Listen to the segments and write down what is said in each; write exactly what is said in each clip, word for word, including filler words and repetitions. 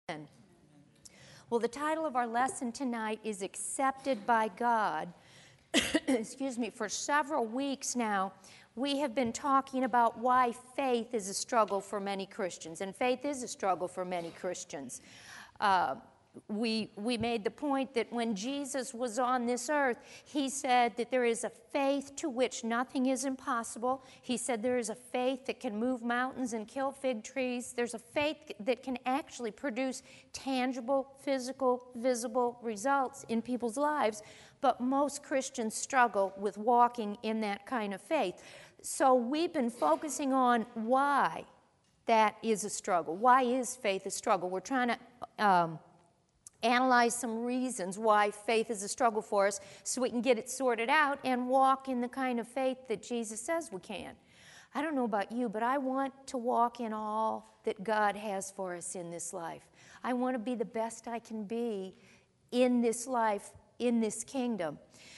Well, the title of our lesson tonight is Accepted by God. Excuse me, for several weeks now, we have been talking about why faith is a struggle for many Christians, and faith is a struggle for many Christians. Uh, we, we made the point that when Jesus was on this earth, he said that there is a faith to which nothing is impossible. He said there is a faith that can move mountains and kill fig trees. There's a faith that can actually produce tangible, physical, visible results in people's lives. But most Christians struggle with walking in that kind of faith. So we've been focusing on why that is a struggle. Why is faith a struggle? We're trying to um, analyze some reasons why faith is a struggle for us so we can get it sorted out and walk in the kind of faith that Jesus says we can. I don't know about you, but I want to walk in all that God has for us in this life. I want to be the best I can be in this life, in this kingdom.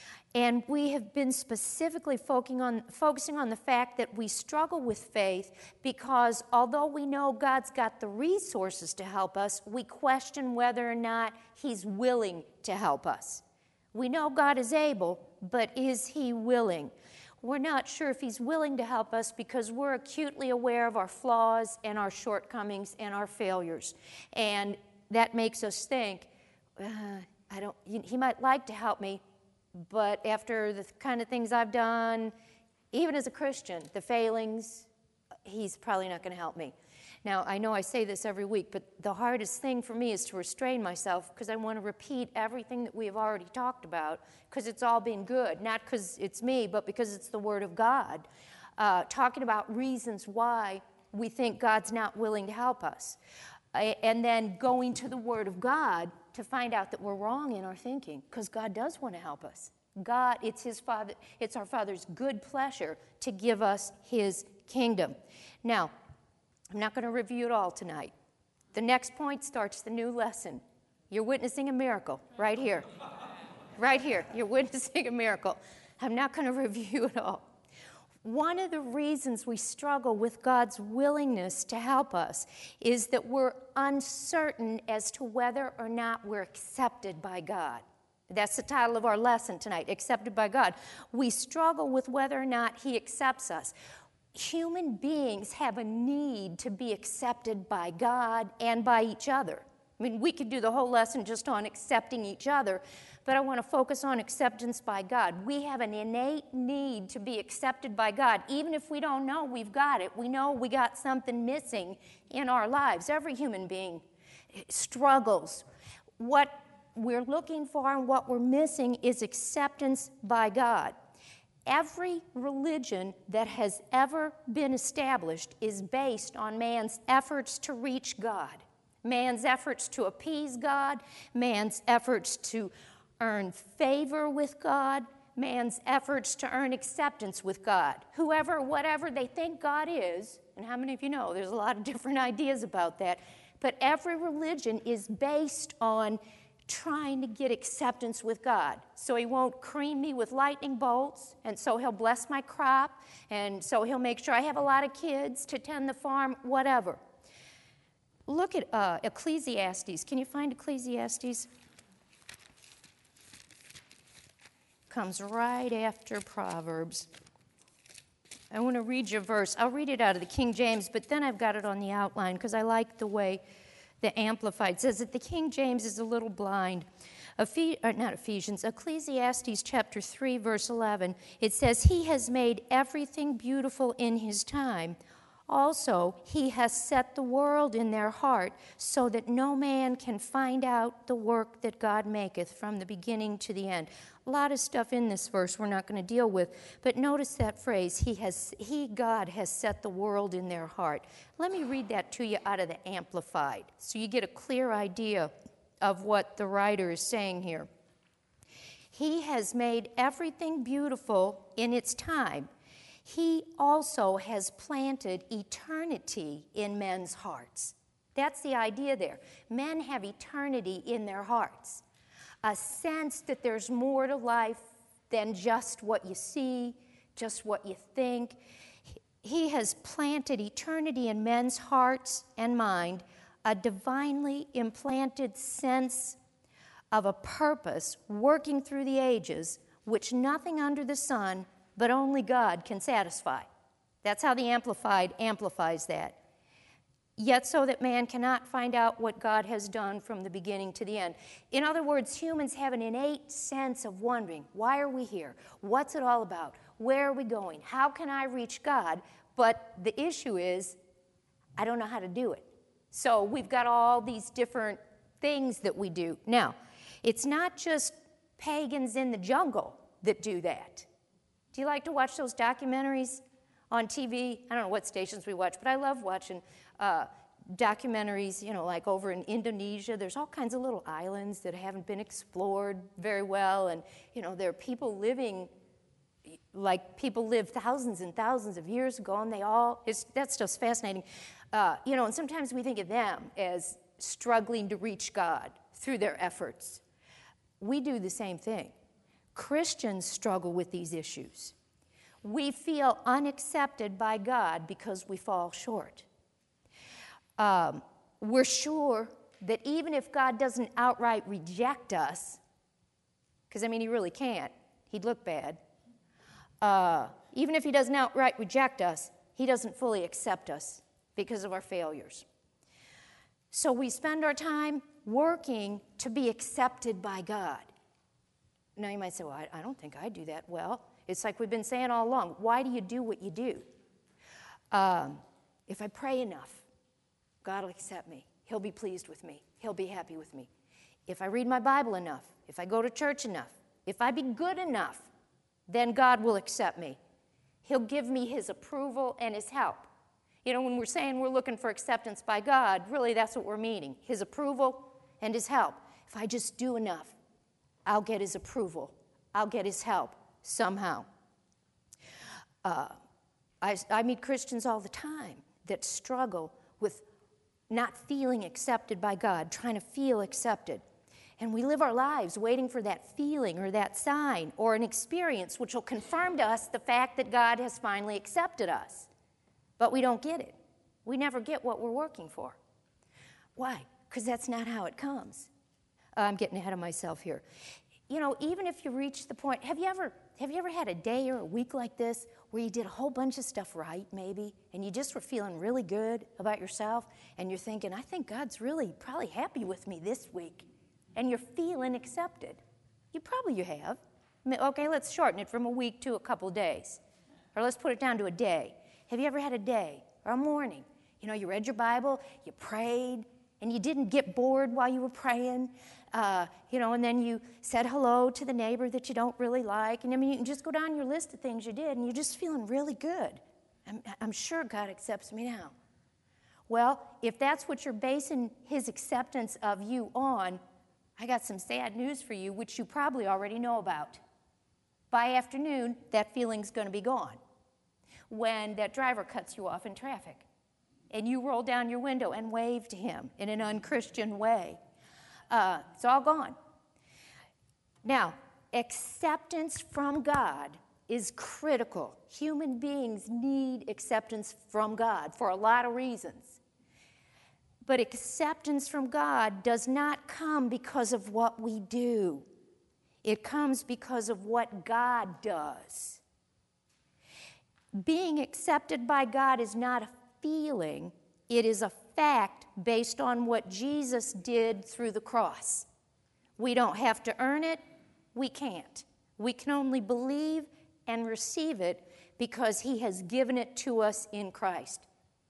And we have been specifically focusing on, focusing on the fact that we struggle with faith because although we know God's got the resources to help us, we question whether or not He's willing to help us. We know God is able, but is He willing? We're not sure if He's willing to help us because we're acutely aware of our flaws and our shortcomings and our failures. And that makes us think, uh, I don't, He might like to help me, but after the kind of things I've done, even as a Christian, the failings, He's probably not going to help me. Now, I know I say this every week, but the hardest thing for me is to restrain myself because I want to repeat everything that we have already talked about because it's all been good, not because it's me, but because it's the Word of God, uh, talking about reasons why we think God's not willing to help us. And then going to the Word of God to find out that we're wrong in our thinking, because God does want to help us. God, it's His Father, it's our Father's good pleasure to give us His kingdom. Now, I'm not going to review it all tonight. The next point starts the new lesson. You're witnessing a miracle right here. Right here. You're witnessing a miracle. I'm not going to review it all. One of the reasons we struggle with God's willingness to help us is that we're uncertain as to whether or not we're accepted by God. That's the title of our lesson tonight, Accepted by God. We struggle with whether or not He accepts us. Human beings have a need to be accepted by God and by each other. I mean, we could do the whole lesson just on accepting each other, but I want to focus on acceptance by God. We have an innate need to be accepted by God. Even if we don't know we've got it, we know we got something missing in our lives. Every human being struggles. What we're looking for and what we're missing is acceptance by God. Every religion that has ever been established is based on man's efforts to reach God. Man's efforts to appease God, man's efforts to earn favor with God, man's efforts to earn acceptance with God. Whoever, whatever they think God is, and how many of you know there's a lot of different ideas about that, but every religion is based on trying to get acceptance with God. So He won't cream me with lightning bolts, and so He'll bless my crop, and so He'll make sure I have a lot of kids to tend the farm, whatever. Look at uh, Ecclesiastes. Can you find Ecclesiastes? Comes right after Proverbs. I want to read you a verse. I'll read it out of the King James, but then I've got it on the outline because I like the way the Amplified says that the King James is a little blind. Ephes- or not Ephesians, Ecclesiastes chapter three, verse eleven. It says, He has made everything beautiful in His time. Also, He has set the world in their heart so that no man can find out the work that God maketh from the beginning to the end. A lot of stuff in this verse we're not going to deal with, but notice that phrase, He has, He, God, has set the world in their heart. Let me read that to you out of the Amplified so you get a clear idea of what the writer is saying here. He has made everything beautiful in its time. He also has planted eternity in men's hearts. That's the idea there. Men have eternity in their hearts. A sense that there's more to life than just what you see, just what you think. He has planted eternity in men's hearts and mind, a divinely implanted sense of a purpose working through the ages, which nothing under the sun but only God can satisfy. That's how the Amplified amplifies that. Yet so that man cannot find out what God has done from the beginning to the end. In other words, humans have an innate sense of wondering, why are we here? What's it all about? Where are we going? How can I reach God? But the issue is, I don't know how to do it. So we've got all these different things that we do. Now, it's not just pagans in the jungle that do that. Do you like to watch those documentaries on T V? I don't know what stations we watch, but I love watching uh, documentaries, you know, like over in Indonesia. There's all kinds of little islands that haven't been explored very well, and, you know, there are people living like people lived thousands and thousands of years ago, and they all, it's, that stuff's fascinating. Uh, you know, and sometimes we think of them as struggling to reach God through their efforts. We do the same thing. Christians struggle with these issues. We feel unaccepted by God because we fall short. Um, we're sure that even if God doesn't outright reject us, because, I mean, he really can't. He'd look bad. Uh, even if he doesn't outright reject us, he doesn't fully accept us because of our failures. So we spend our time working to be accepted by God. Now you might say, well, I, I don't think I do that well. It's like we've been saying all along. Why do you do what you do? Um, if I pray enough, God will accept me. He'll be pleased with me. He'll be happy with me. If I read my Bible enough, if I go to church enough, if I be good enough, then God will accept me. He'll give me his approval and his help. You know, when we're saying we're looking for acceptance by God, really that's what we're meaning, his approval and his help. If I just do enough, I'll get his approval. I'll get his help somehow. Uh, I, I meet Christians all the time that struggle with not feeling accepted by God, trying to feel accepted. And we live our lives waiting for that feeling or that sign or an experience which will confirm to us the fact that God has finally accepted us. But we don't get it. We never get what we're working for. Why? Because that's not how it comes. Uh, I'm getting ahead of myself here. You know, even if you reach the point, have you ever have you ever had a day or a week like this where you did a whole bunch of stuff right, maybe, and you just were feeling really good about yourself, and you're thinking, I think God's really probably happy with me this week, and you're feeling accepted? You probably you have. Okay, let's shorten it from a week to a couple days, or let's put it down to a day. Have you ever had a day or a morning? You know, you read your Bible, you prayed, and you didn't get bored while you were praying, uh, you know, and then you said hello to the neighbor that you don't really like. And I mean, you can just go down your list of things you did, and you're just feeling really good. I'm, I'm sure God accepts me now. Well, if that's what you're basing his acceptance of you on, I got some sad news for you, which you probably already know about. By afternoon, that feeling's going to be gone. When that driver cuts you off in traffic, and you roll down your window and wave to him in an unchristian way. Uh, it's all gone. Now, acceptance from God is critical. Human beings need acceptance from God for a lot of reasons. But acceptance from God does not come because of what we do. It comes because of what God does. Being accepted by God is not a feeling, it is a fact based on what Jesus did through the cross. We don't have to earn it, we can't. We can only believe and receive it because he has given it to us in Christ.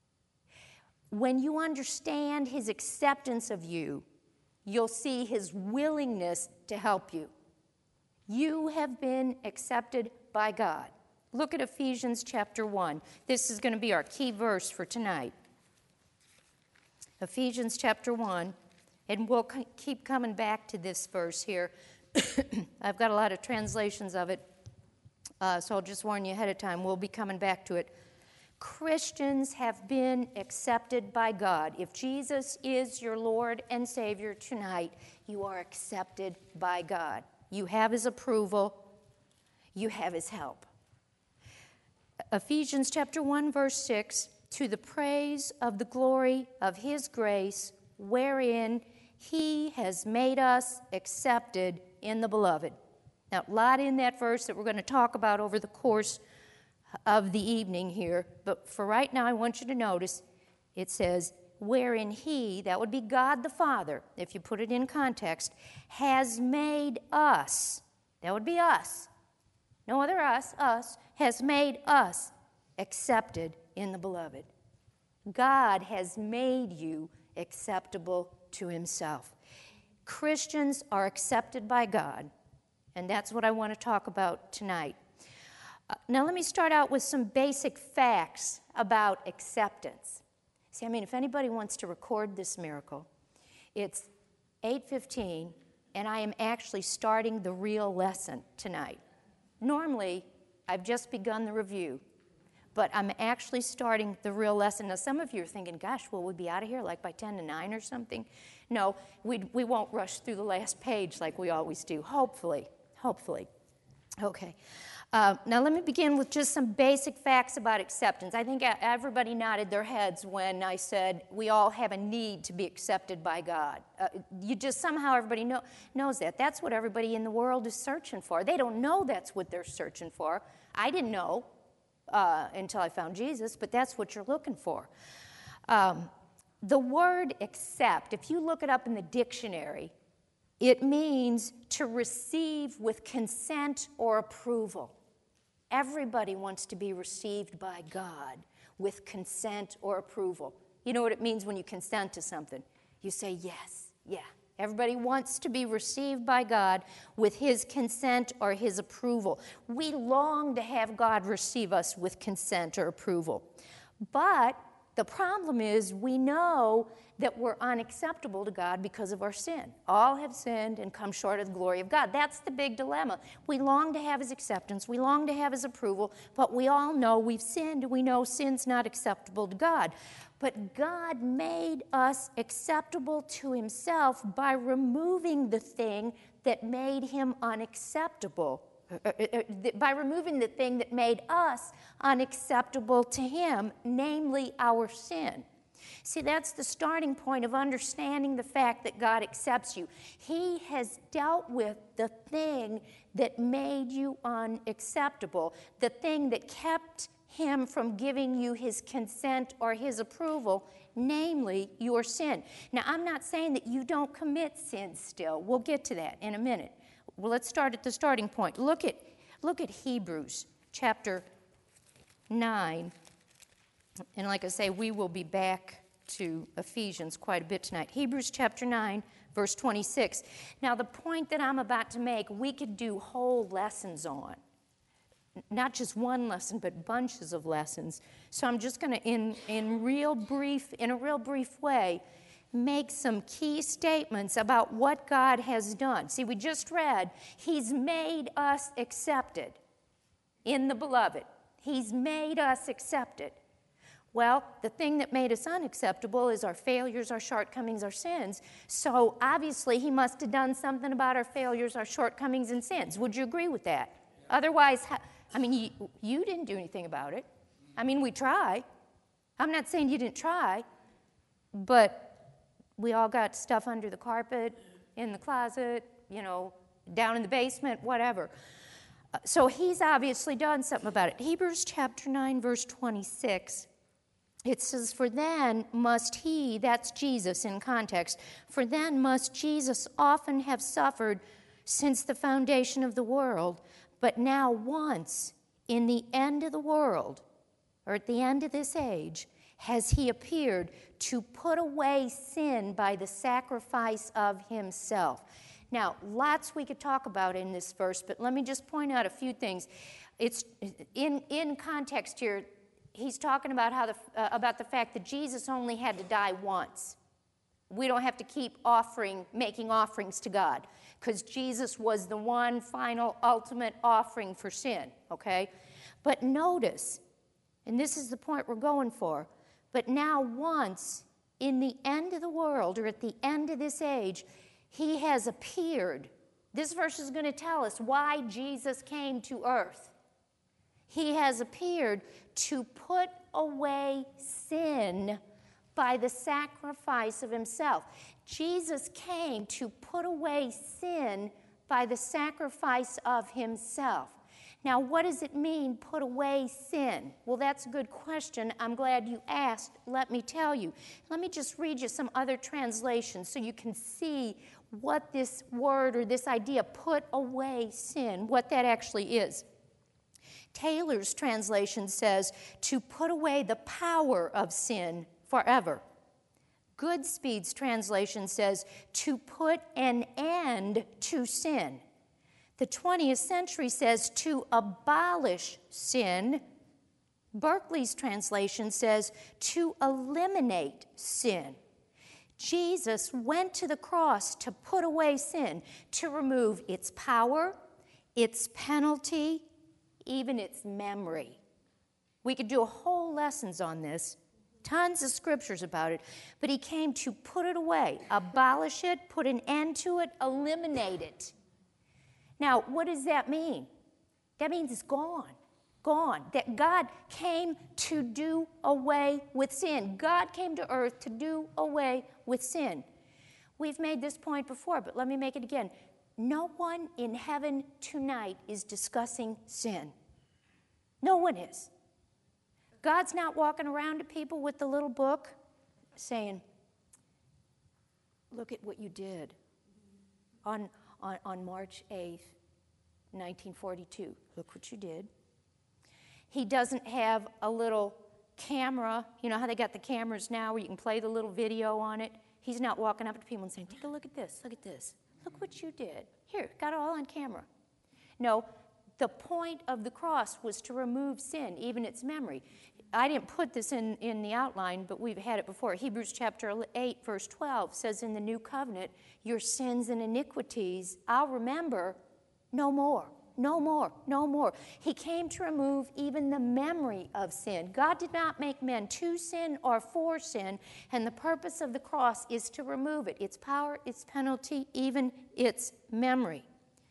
When you understand his acceptance of you, you'll see his willingness to help you. You have been accepted by God. Look at Ephesians chapter one. This is going to be our key verse for tonight. Ephesians chapter one, and we'll keep coming back to this verse here. I've got a lot of translations of it, uh, so I'll just warn you ahead of time. We'll be coming back to it. Christians have been accepted by God. If Jesus is your Lord and Savior tonight, you are accepted by God. You have his approval. You have his help. Ephesians chapter one, verse six, to the praise of the glory of his grace, wherein he has made us accepted in the beloved. Now, a lot in that verse that we're going to talk about over the course of the evening here, but for right now I want you to notice it says, wherein he, that would be God the Father, if you put it in context, has made us, that would be us, no other us, us, has made us accepted in the beloved. God has made you acceptable to himself. Christians are accepted by God, and that's what I want to talk about tonight. Uh, now let me start out with some basic facts about acceptance. See, I mean, if anybody wants to record this miracle, it's eight fifteen, and I am actually starting the real lesson tonight. Normally, I've just begun the review, but I'm actually starting the real lesson. Now, some of you are thinking, gosh, will we be out of here like by ten to nine or something? No, we, we won't rush through the last page like we always do, hopefully, hopefully. Okay. Uh, now, let me begin with just some basic facts about acceptance. I think everybody nodded their heads when I said we all have a need to be accepted by God. Uh, you just somehow everybody know, knows that. That's what everybody in the world is searching for. They don't know that's what they're searching for. I didn't know uh, until I found Jesus, but that's what you're looking for. Um, the word accept, if you look it up in the dictionary, it means to receive with consent or approval. Everybody wants to be received by God with consent or approval. You know what it means when you consent to something? You say yes, yeah. Everybody wants to be received by God with his consent or his approval. We long to have God receive us with consent or approval. But the problem is we know that we're unacceptable to God because of our sin. All have sinned and come short of the glory of God. That's the big dilemma. We long to have his acceptance. We long to have his approval, but we all know we've sinned. We know sin's not acceptable to God. But God made us acceptable to himself by removing the thing that made him unacceptable. By removing the thing that made us unacceptable to him, namely our sin. See, that's the starting point of understanding the fact that God accepts you. He has dealt with the thing that made you unacceptable, the thing that kept him from giving you his consent or his approval, namely your sin. Now, I'm not saying that you don't commit sin still. We'll get to that in a minute. Well, let's start at the starting point. Look at, look at Hebrews chapter nine. And like I say, we will be back to Ephesians quite a bit tonight. Hebrews chapter nine, verse twenty-six. Now, the point that I'm about to make, we could do whole lessons on. Not just one lesson, but bunches of lessons. So I'm just going to, in, in real brief, in a real brief way, make some key statements about what God has done. See, we just read, he's made us accepted in the beloved. He's made us accepted. Well, the thing that made us unacceptable is our failures, our shortcomings, our sins. So obviously he must have done something about our failures, our shortcomings, and sins. Would you agree with that? Yeah. Otherwise, I mean, you, you didn't do anything about it. I mean, we try. I'm not saying you didn't try, but we all got stuff under the carpet, in the closet, you know, down in the basement, whatever. Uh, so he's obviously done something about it. Hebrews chapter nine, verse twenty-six, it says, for then must he, that's Jesus in context, for then must Jesus often have suffered since the foundation of the world, but now once in the end of the world, or at the end of this age, has he appeared to put away sin by the sacrifice of himself. Now, lots we could talk about in this verse, but let me just point out a few things. It's in, in context here, he's talking about how the, uh, about the fact that Jesus only had to die once. We don't have to keep offering, making offerings to God, because Jesus was the one final, ultimate offering for sin, okay? But notice, and this is the point we're going for, but now once in the end of the world, or at the end of this age, he has appeared. This verse is going to tell us why Jesus came to earth. He has appeared to put away sin by the sacrifice of himself. Jesus came to put away sin by the sacrifice of himself. Now, what does it mean, put away sin? Well, that's a good question. I'm glad you asked. Let me tell you. Let me just read you some other translations so you can see what this word or this idea, put away sin, what that actually is. Taylor's translation says, to put away the power of sin forever. Goodspeed's translation says, to put an end to sin. The twentieth century says, to abolish sin. Berkeley's translation says, to eliminate sin. Jesus went to the cross to put away sin, to remove its power, its penalty, even its memory. We could do a whole lessons on this, tons of scriptures about it, but he came to put it away, abolish it, put an end to it, eliminate it. Now, what does that mean? That means it's gone, gone. That God came to do away with sin. God came to earth to do away with sin. We've made this point before, but let me make it again. No one in heaven tonight is discussing sin. No one is. God's not walking around to people with the little book saying, look at what you did on, on, on March eighth, nineteen forty-two. Look what you did. He doesn't have a little camera. You know how they got the cameras now where you can play the little video on it? He's not walking up to people and saying, take a look at this, look at this. Look what you did. Here, got it all on camera. No, the point of the cross was to remove sin, even its memory. I didn't put this in, in the outline, but we've had it before. Hebrews chapter eight, verse twelve says, in the new covenant, your sins and iniquities, I'll remember no more, no more, no more. He came to remove even the memory of sin. God did not make men to sin or for sin, and the purpose of the cross is to remove it, its power, its penalty, even its memory.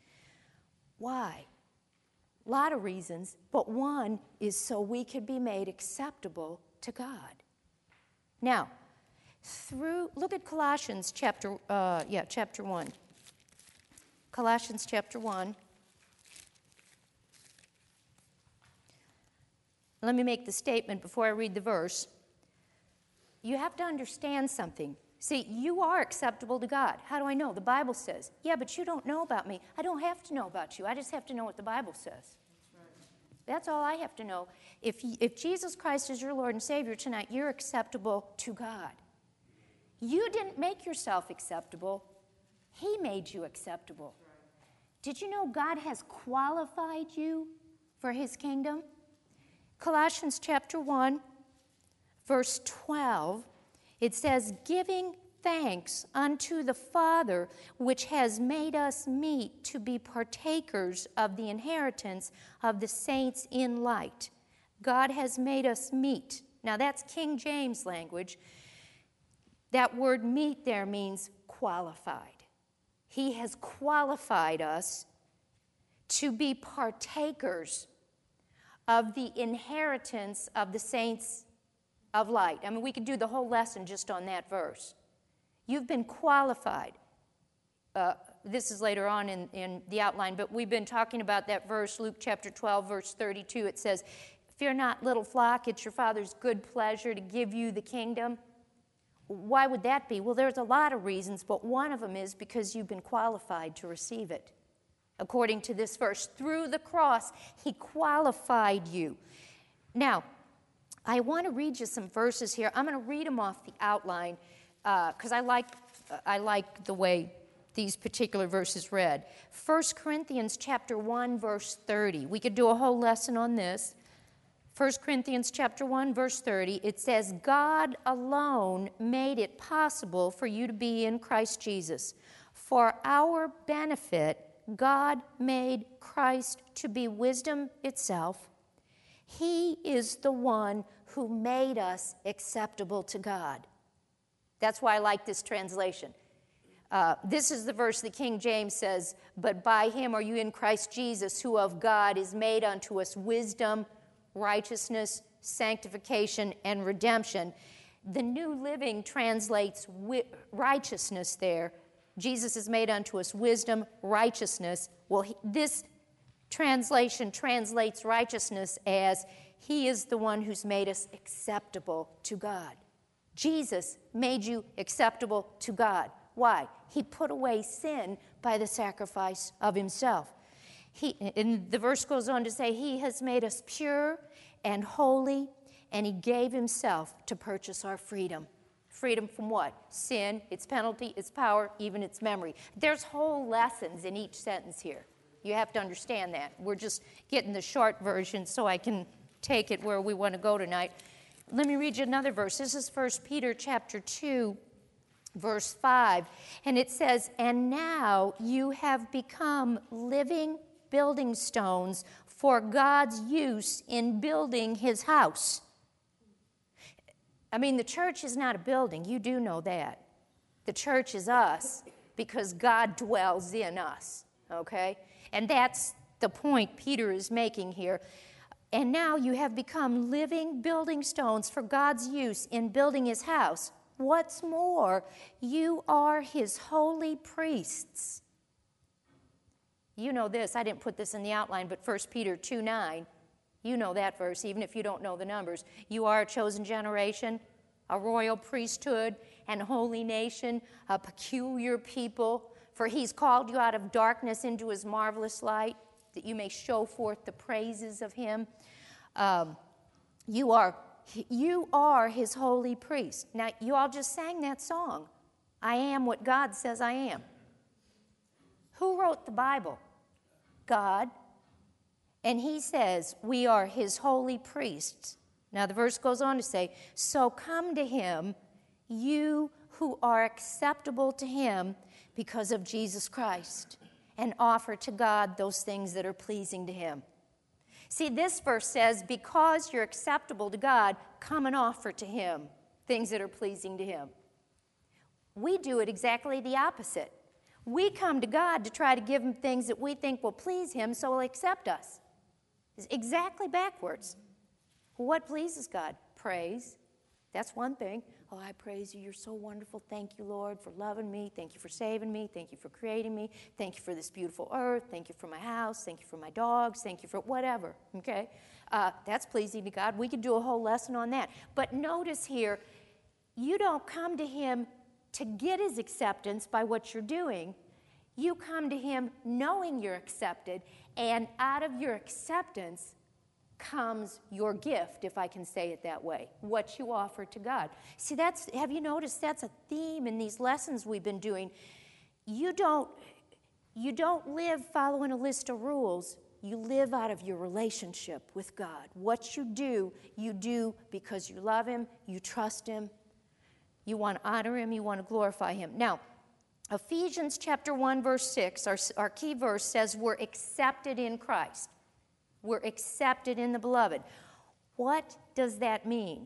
Why? A lot of reasons, but one is so we could be made acceptable to God. Now, through look at Colossians chapter uh, yeah chapter one. Colossians chapter one. Let me make the statement before I read the verse. You have to understand something. See, you are acceptable to God. How do I know? The Bible says. Yeah, but you don't know about me. I don't have to know about you. I just have to know what the Bible says. That's all I have to know. If, if Jesus Christ is your Lord and Savior tonight, you're acceptable to God. You didn't make yourself acceptable. He made you acceptable. Did you know God has qualified you for his kingdom? Colossians chapter one, verse twelve, it says, giving thanks unto the Father, which has made us meet to be partakers of the inheritance of the saints in light. God has made us meet. Now that's King James language. That word meet there means qualified. He has qualified us to be partakers of the inheritance of the saints of light. I mean, we could do the whole lesson just on that verse. You've been qualified. Uh, this is later on in, in the outline, but we've been talking about that verse, Luke chapter twelve, verse thirty-two. It says, fear not, little flock, it's your Father's good pleasure to give you the kingdom. Why would that be? Well, there's a lot of reasons, but one of them is because you've been qualified to receive it. According to this verse, through the cross, he qualified you. Now, I want to read you some verses here. I'm going to read them off the outline because uh, I like uh, I like the way these particular verses read. First Corinthians chapter one, verse thirty. We could do a whole lesson on this. First Corinthians chapter one, verse thirty. It says, God alone made it possible for you to be in Christ Jesus. For our benefit, God made Christ to be wisdom itself. He is the one who made us acceptable to God. That's why I like this translation. Uh, this is the verse that King James says, but by him are you in Christ Jesus, who of God is made unto us wisdom, righteousness, sanctification, and redemption. The New Living translates wi- righteousness there. Jesus has made unto us wisdom, righteousness. Well, he, this translation translates righteousness as he is the one who's made us acceptable to God. Jesus made you acceptable to God. Why? He put away sin by the sacrifice of himself. He, and the verse goes on to say, he has made us pure and holy, and he gave himself to purchase our freedom. Freedom from what? Sin, its penalty, its power, even its memory. There's whole lessons in each sentence here. You have to understand that. We're just getting the short version so I can take it where we want to go tonight. Let me read you another verse. This is First Peter chapter two, verse five. And it says, and now you have become living building stones for God's use in building his house. I mean, the church is not a building. You do know that. The church is us because God dwells in us, okay? And that's the point Peter is making here. And now you have become living building stones for God's use in building his house. What's more, you are his holy priests. You know this. I didn't put this in the outline, but First Peter two nine, you know that verse, even if you don't know the numbers. You are a chosen generation, a royal priesthood, and holy nation, a peculiar people. For he's called you out of darkness into his marvelous light, that you may show forth the praises of him. Um, you are, you are his holy priest. Now, you all just sang that song. I am what God says I am. Who wrote the Bible? God. And he says we are his holy priests. Now the verse goes on to say, so come to him, you who are acceptable to him because of Jesus Christ, and offer to God those things that are pleasing to him. See, this verse says, because you're acceptable to God, come and offer to him things that are pleasing to him. We do it exactly the opposite. We come to God to try to give him things that we think will please him so he'll accept us. It's exactly backwards. What pleases God? Praise. That's one thing. Oh, I praise you. You're so wonderful. Thank you, Lord, for loving me. Thank you for saving me. Thank you for creating me. Thank you for this beautiful earth. Thank you for my house. Thank you for my dogs. Thank you for whatever, okay? Uh, that's pleasing to God. We could do a whole lesson on that. But notice here, you don't come to him to get his acceptance by what you're doing. You come to him knowing you're accepted, and out of your acceptance comes your gift, if I can say it that way, what you offer to God. See, that's, have you noticed that's a theme in these lessons we've been doing? You don't, you don't live following a list of rules. You live out of your relationship with God. What you do, you do because you love him, you trust him, you want to honor him, you want to glorify him. Now, Ephesians chapter one, verse six, our, our key verse says we're accepted in Christ. We're accepted in the beloved. What does that mean?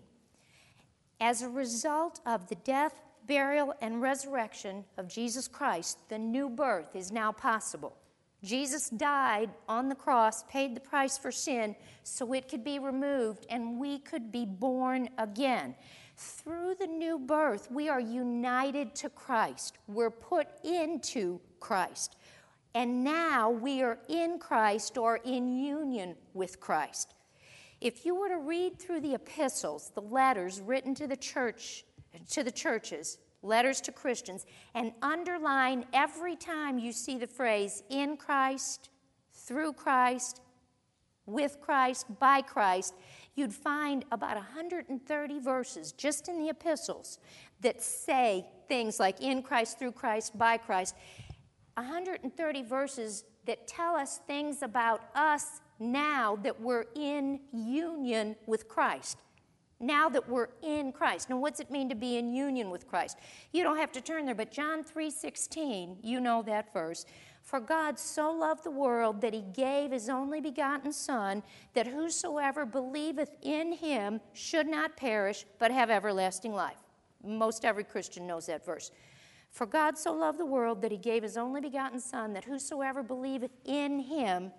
As a result of the death, burial, and resurrection of Jesus Christ, the new birth is now possible. Jesus died on the cross, paid the price for sin, so it could be removed and we could be born again. Through the new birth, we are united to Christ. We're put into Christ. And now we are in Christ or in union with Christ. If you were to read through the epistles, the letters written to the church, to the churches, letters to Christians, and underline every time you see the phrase in Christ, through Christ, with Christ, by Christ, you'd find about one hundred thirty verses just in the epistles that say things like in Christ, through Christ, by Christ. one hundred thirty verses that tell us things about us now that we're in union with Christ. Now that we're in Christ. Now, what's it mean to be in union with Christ? You don't have to turn there, but John three sixteen, you know that verse. For God so loved the world that he gave his only begotten Son, that whosoever believeth in him should not perish, but have everlasting life. Most every Christian knows that verse. For God so loved the world that he gave his only begotten Son, that whosoever believeth in him,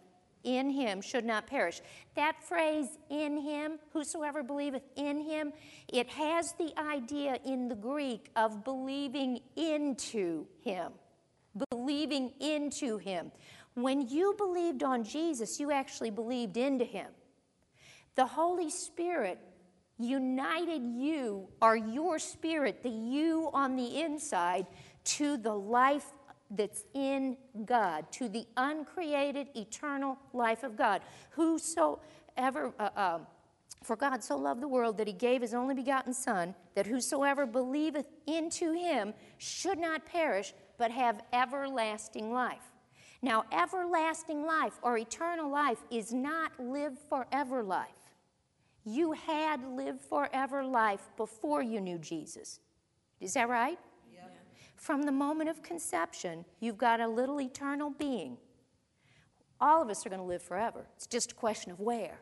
in him should not perish. That phrase, in him, whosoever believeth in him, it has the idea in the Greek of believing into him. Believing into him. When you believed on Jesus, you actually believed into him. The Holy Spirit united you, or your spirit, the you on the inside, to the life that's in God, to the uncreated, eternal life of God. Whosoever, uh, uh, for God so loved the world that he gave his only begotten Son, that whosoever believeth into him should not perish, but have everlasting life. Now, everlasting life or eternal life is not live forever life. You had lived forever life before you knew Jesus. Is that right? Yeah. From the moment of conception, you've got a little eternal being. All of us are going to live forever. It's just a question of where.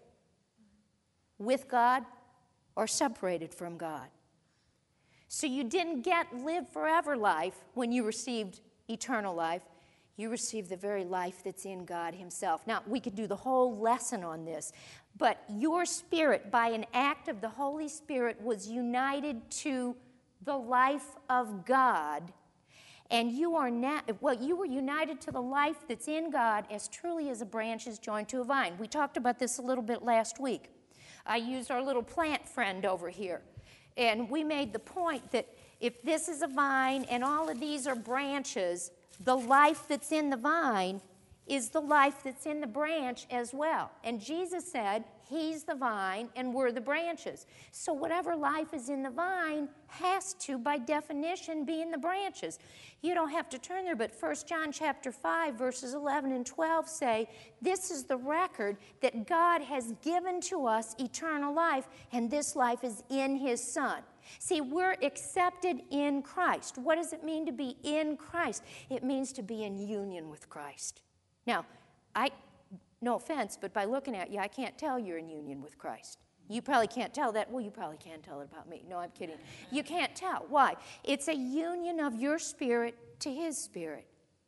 With God or separated from God. So you didn't get live forever life when you received eternal life. You received the very life that's in God himself. Now, we could do the whole lesson on this, but your spirit, by an act of the Holy Spirit, was united to the life of God, and you are now, well, you were united to the life that's in God as truly as a branch is joined to a vine. We talked about this a little bit last week. I used our little plant friend over here, and we made the point that if this is a vine and all of these are branches, the life that's in the vine is the life that's in the branch as well. And Jesus said, he's the vine and we're the branches. So whatever life is in the vine has to, by definition, be in the branches. You don't have to turn there, but First John chapter five, verses eleven and twelve say, this is the record that God has given to us eternal life, and this life is in his Son. See, we're accepted in Christ. What does it mean to be in Christ? It means to be in union with Christ. Now, I, no offense, but by looking at you, I can't tell you're in union with Christ. You probably can't tell that. Well, you probably can tell it about me. No, I'm kidding. You can't tell. Why? It's a union of your spirit to his spirit,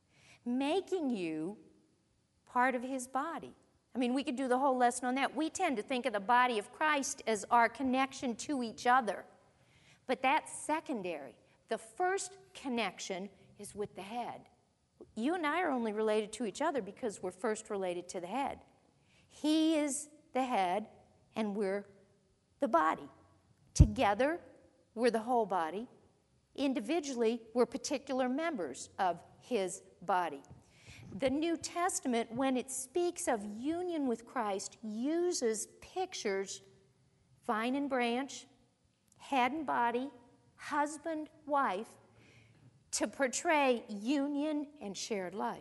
making you part of his body. I mean, we could do the whole lesson on that. We tend to think of the body of Christ as our connection to each other. But that's secondary. The first connection is with the head. You and I are only related to each other because we're first related to the head. He is the head, and we're the body. Together, we're the whole body. Individually, we're particular members of his body. The New Testament, when it speaks of union with Christ, uses pictures, vine and branch, head and body, husband, wife, to portray union and shared life.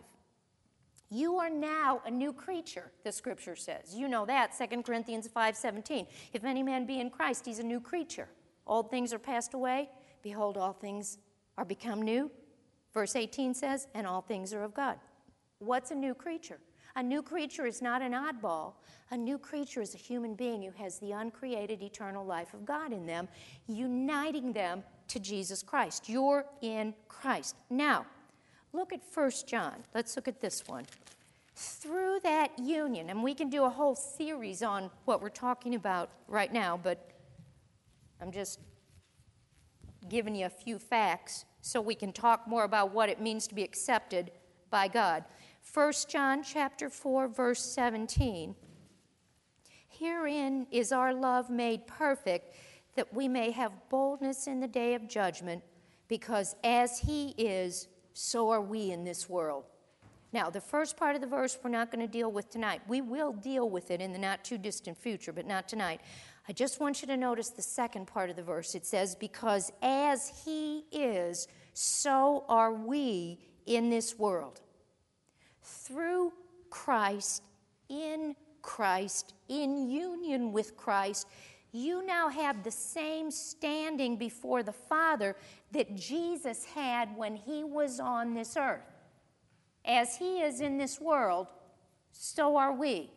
You are now a new creature, the scripture says. You know that, Second Corinthians five seventeen. If any man be in Christ, he's a new creature. Old things are passed away. Behold, all things are become new. Verse eighteen says, and all things are of God. What's a new creature? A new creature is not an oddball. A new creature is a human being who has the uncreated eternal life of God in them, uniting them to Jesus Christ. You're in Christ. Now, look at First John. Let's look at this one. Through that union, and we can do a whole series on what we're talking about right now, but I'm just giving you a few facts so we can talk more about what it means to be accepted by God. First John chapter four, verse seventeen. Herein is our love made perfect, that we may have boldness in the day of judgment, because as he is, so are we in this world. Now, the first part of the verse we're not going to deal with tonight. We will deal with it in the not-too-distant future, but not tonight. I just want you to notice the second part of the verse. It says, because as he is, so are we in this world. Through Christ, in Christ, in union with Christ, you now have the same standing before the Father that Jesus had when he was on this earth. As he is in this world, so are we.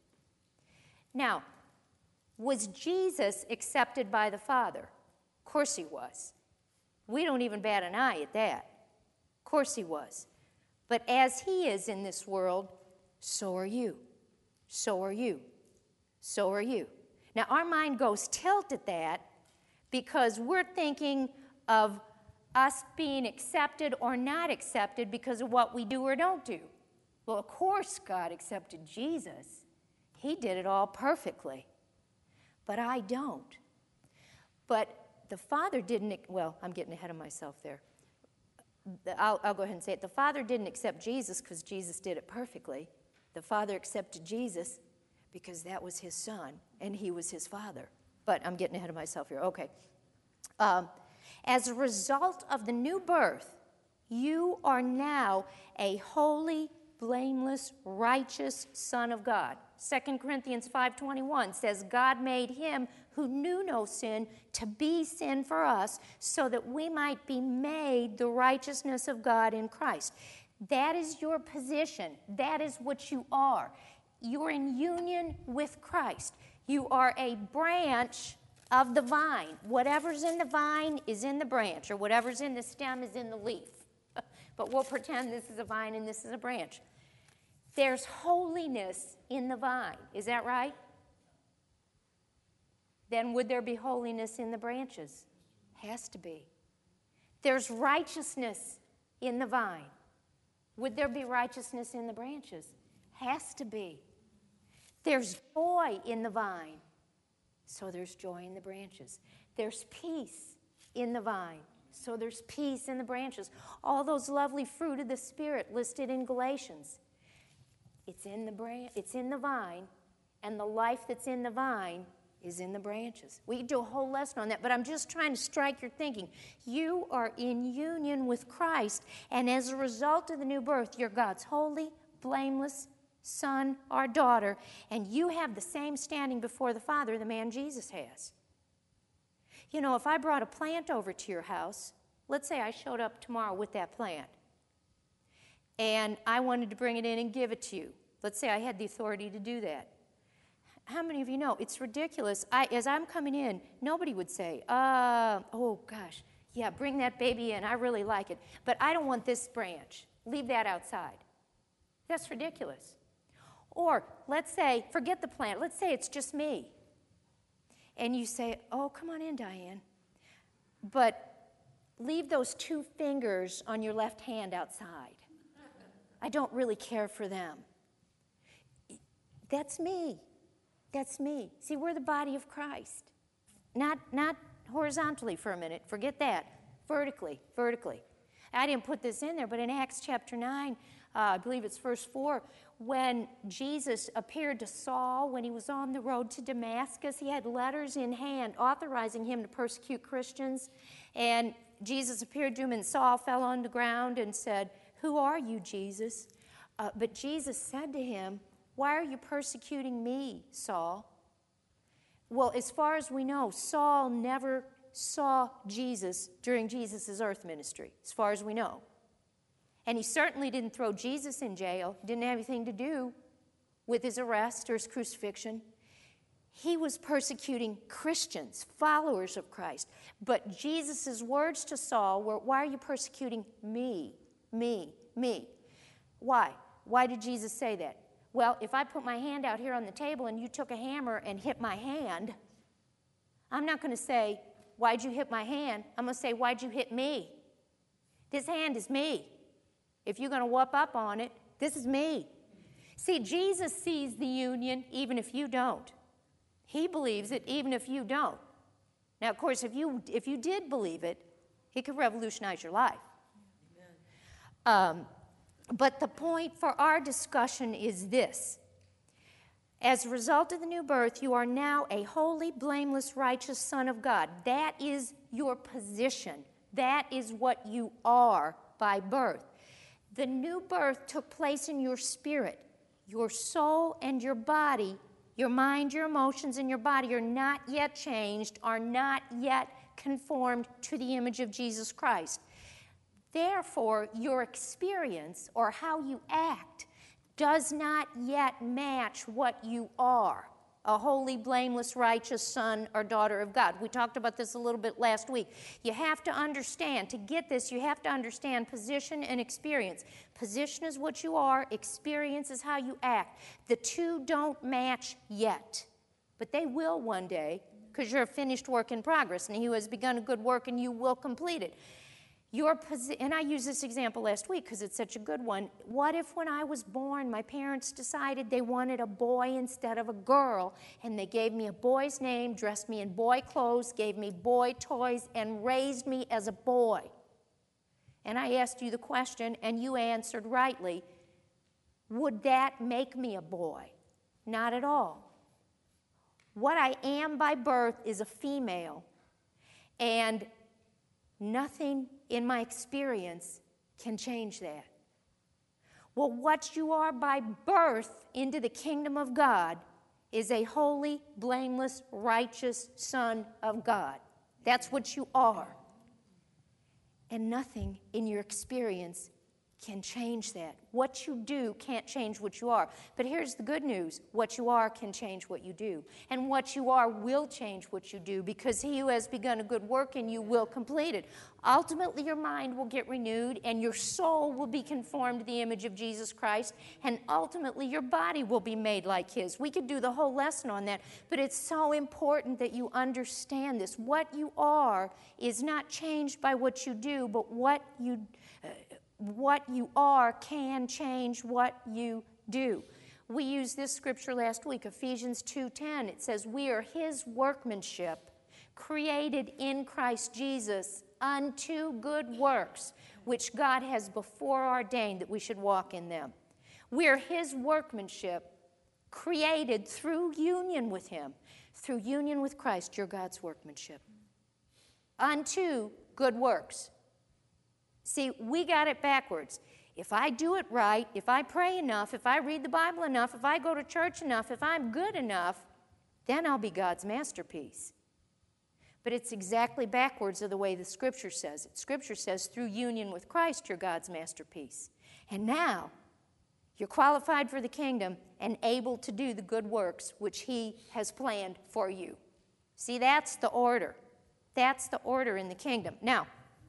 Now, was Jesus accepted by the Father? Of course he was. We don't even bat an eye at that. Of course he was. But as he is in this world, so are you. So are you. So are you. Now, our mind goes tilt at that because we're thinking of us being accepted or not accepted because of what we do or don't do. Well, of course God accepted Jesus. He did it all perfectly. But I don't. But the Father didn't, well, I'm getting ahead of myself there. I'll, I'll go ahead and say it. The Father didn't accept Jesus because Jesus did it perfectly. The Father accepted Jesus because that was his Son, and he was his Father. But I'm getting ahead of myself here. Okay. Um, as a result of the new birth, you are now a holy, blameless, righteous Son of God. Second Corinthians five twenty-one says, God made him who knew no sin to be sin for us so that we might be made the righteousness of God in Christ. That is your position. That is what you are. You're in union with Christ. You are a branch of the vine. Whatever's in the vine is in the branch, or whatever's in the stem is in the leaf. But we'll pretend this is a vine and this is a branch. There's holiness in the vine. Is that right? Then would there be holiness in the branches? Has to be. There's righteousness in the vine. Would there be righteousness in the branches? Has to be. There's joy in the vine. So there's joy in the branches. There's peace in the vine. So there's peace in the branches. All those lovely fruit of the Spirit listed in Galatians. It's in the branch, it's in the vine, and the life that's in the vine is in the branches. We could do a whole lesson on that, but I'm just trying to strike your thinking. You are in union with Christ, and as a result of the new birth, you're God's holy, blameless son or daughter, and you have the same standing before the Father the man Jesus has. You know, if I brought a plant over to your house, let's say I showed up tomorrow with that plant, and I wanted to bring it in and give it to you. Let's say I had the authority to do that. How many of you know it's ridiculous? I, as I'm coming in, nobody would say, uh, oh gosh, yeah, bring that baby in. I really like it. But I don't want this branch. Leave that outside. That's ridiculous. Or let's say, forget the plant. Let's say it's just me. And you say, oh, come on in, Diane. But leave those two fingers on your left hand outside. I don't really care for them. That's me. That's me. See, we're the body of Christ. Not, not horizontally for a minute. Forget that. Vertically, vertically. I didn't put this in there, but in Acts chapter nine, uh, I believe it's verse four, when Jesus appeared to Saul when he was on the road to Damascus, he had letters in hand authorizing him to persecute Christians. And Jesus appeared to him, and Saul fell on the ground and said, who are you, Jesus? Uh, but Jesus said to him, why are you persecuting me, Saul? Well, as far as we know, Saul never saw Jesus during Jesus' earth ministry, as far as we know. And he certainly didn't throw Jesus in jail. He didn't have anything to do with his arrest or his crucifixion. He was persecuting Christians, followers of Christ. But Jesus' words to Saul were, why are you persecuting me, me, me? Why? Why did Jesus say that? Well, if I put my hand out here on the table and you took a hammer and hit my hand, I'm not going to say, why'd you hit my hand? I'm going to say, why'd you hit me? This hand is me. If you're going to whoop up on it, this is me. See, Jesus sees the union even if you don't. He believes it even if you don't. Now, of course, if you if you did believe it, it could revolutionize your life. Um, but the point for our discussion is this. As a result of the new birth, you are now a holy, blameless, righteous son of God. That is your position. That is what you are by birth. The new birth took place in your spirit. Your soul and your body, your mind, your emotions, and your body are not yet changed, are not yet conformed to the image of Jesus Christ. Therefore, your experience or how you act does not yet match what you are. a holy, blameless, righteous son or daughter of God. We talked about this a little bit last week. You have to understand, to get this, you have to understand position and experience. Position is what you are, experience is how you act. The two don't match yet, but they will one day, because you're a finished work in progress, and he who has begun a good work and you will complete it. Your posi- and I used this example last week because it's such a good one. What if when I was born, my parents decided they wanted a boy instead of a girl, and they gave me a boy's name, dressed me in boy clothes, gave me boy toys, and raised me as a boy? And I asked you the question, and you answered rightly. Would that make me a boy? Not at all. What I am by birth is a female, and nothing in my experience can change that. Well, what you are by birth into the kingdom of God is a holy, blameless, righteous son of God. That's what you are. And nothing in your experience can change that. What you do can't change what you are. But here's the good news. What you are can change what you do. And what you are will change what you do, because he who has begun a good work in you will complete it. Ultimately, your mind will get renewed, and your soul will be conformed to the image of Jesus Christ, and ultimately your body will be made like his. We could do the whole lesson on that, but it's so important that you understand this. What you are is not changed by what you do, but what you uh, what you are can change what you do. We used this scripture last week, Ephesians two ten. It says, we are his workmanship, created in Christ Jesus unto good works, which God has before ordained that we should walk in them. We are his workmanship, created through union with him. Through union with Christ, you're God's workmanship. Unto good works. See, we got it backwards. If I do it right, if I pray enough, if I read the Bible enough, if I go to church enough, if I'm good enough, then I'll be God's masterpiece. But it's exactly backwards of the way the Scripture says it. Scripture says, through union with Christ, you're God's masterpiece. And now, you're qualified for the kingdom and able to do the good works which he has planned for you. See, that's the order. That's the order in the kingdom. Now,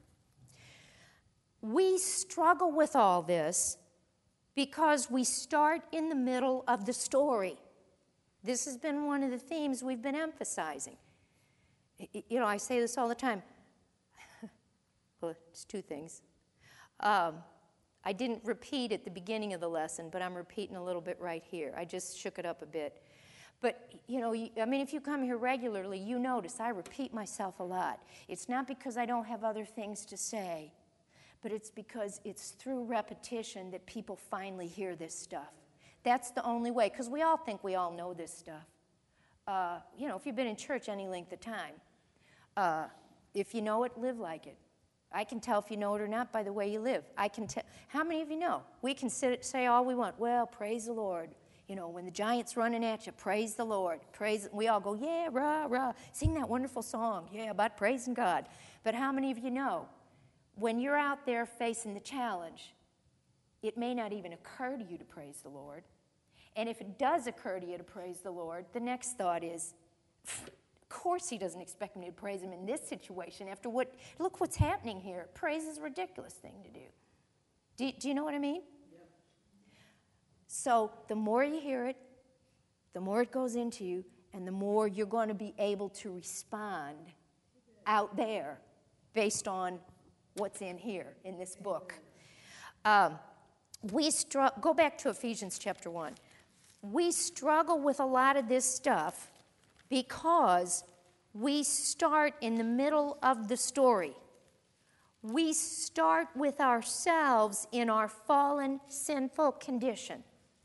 we struggle with all this because we start in the middle of the story. This has been one of the themes we've been emphasizing. You know, I say this all the time. Well, it's two things. Um, I didn't repeat at the beginning of the lesson, but I'm repeating a little bit right here. I just shook it up a bit. But, you know, I mean, if you come here regularly, you notice I repeat myself a lot. It's not because I don't have other things to say, but it's because it's through repetition that people finally hear this stuff. That's the only way, because we all think we all know this stuff. Uh, you know, if you've been in church any length of time, uh, if you know it, live like it. I can tell if you know it or not by the way you live. I can tell. How many of you know? We can sit, say all we want. Well, praise the Lord. You know, when the giant's running at you, praise the Lord. Praise. We all go, yeah, rah, rah. Sing that wonderful song, yeah, about praising God. But how many of you know? When you're out there facing the challenge, it may not even occur to you to praise the Lord. And if it does occur to you to praise the Lord, the next thought is, of course he doesn't expect me to praise him in this situation. After what, look what's happening here. Praise is a ridiculous thing to do. Do, do you know what I mean? Yeah. So the more you hear it, the more it goes into you, and the more you're going to be able to respond out there based on what's in here, in this book. Um, we str- go back to Ephesians chapter one. We struggle with a lot of this stuff because we start in the middle of the story. We start with ourselves in our fallen, sinful condition.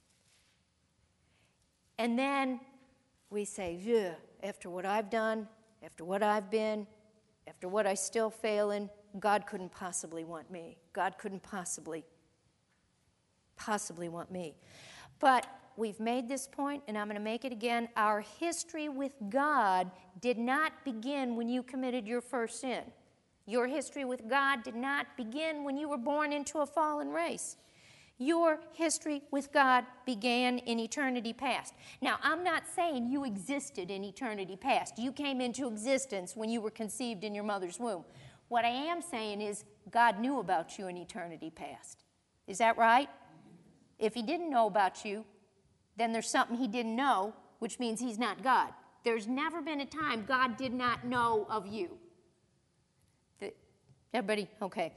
And then we say, yeah, after what I've done, after what I've been, after what I still fail in, God couldn't possibly want me. God couldn't possibly, possibly want me. But we've made this point, and I'm going to make it again. Our history with God did not begin when you committed your first sin. Your history with God did not begin when you were born into a fallen race. Your history with God began in eternity past. Now, I'm not saying you existed in eternity past. You came into existence when you were conceived in your mother's womb. What I am saying is God knew about you in eternity past. Is that right? If he didn't know about you, then there's something he didn't know, which means he's not God. There's never been a time God did not know of you. The, everybody, okay.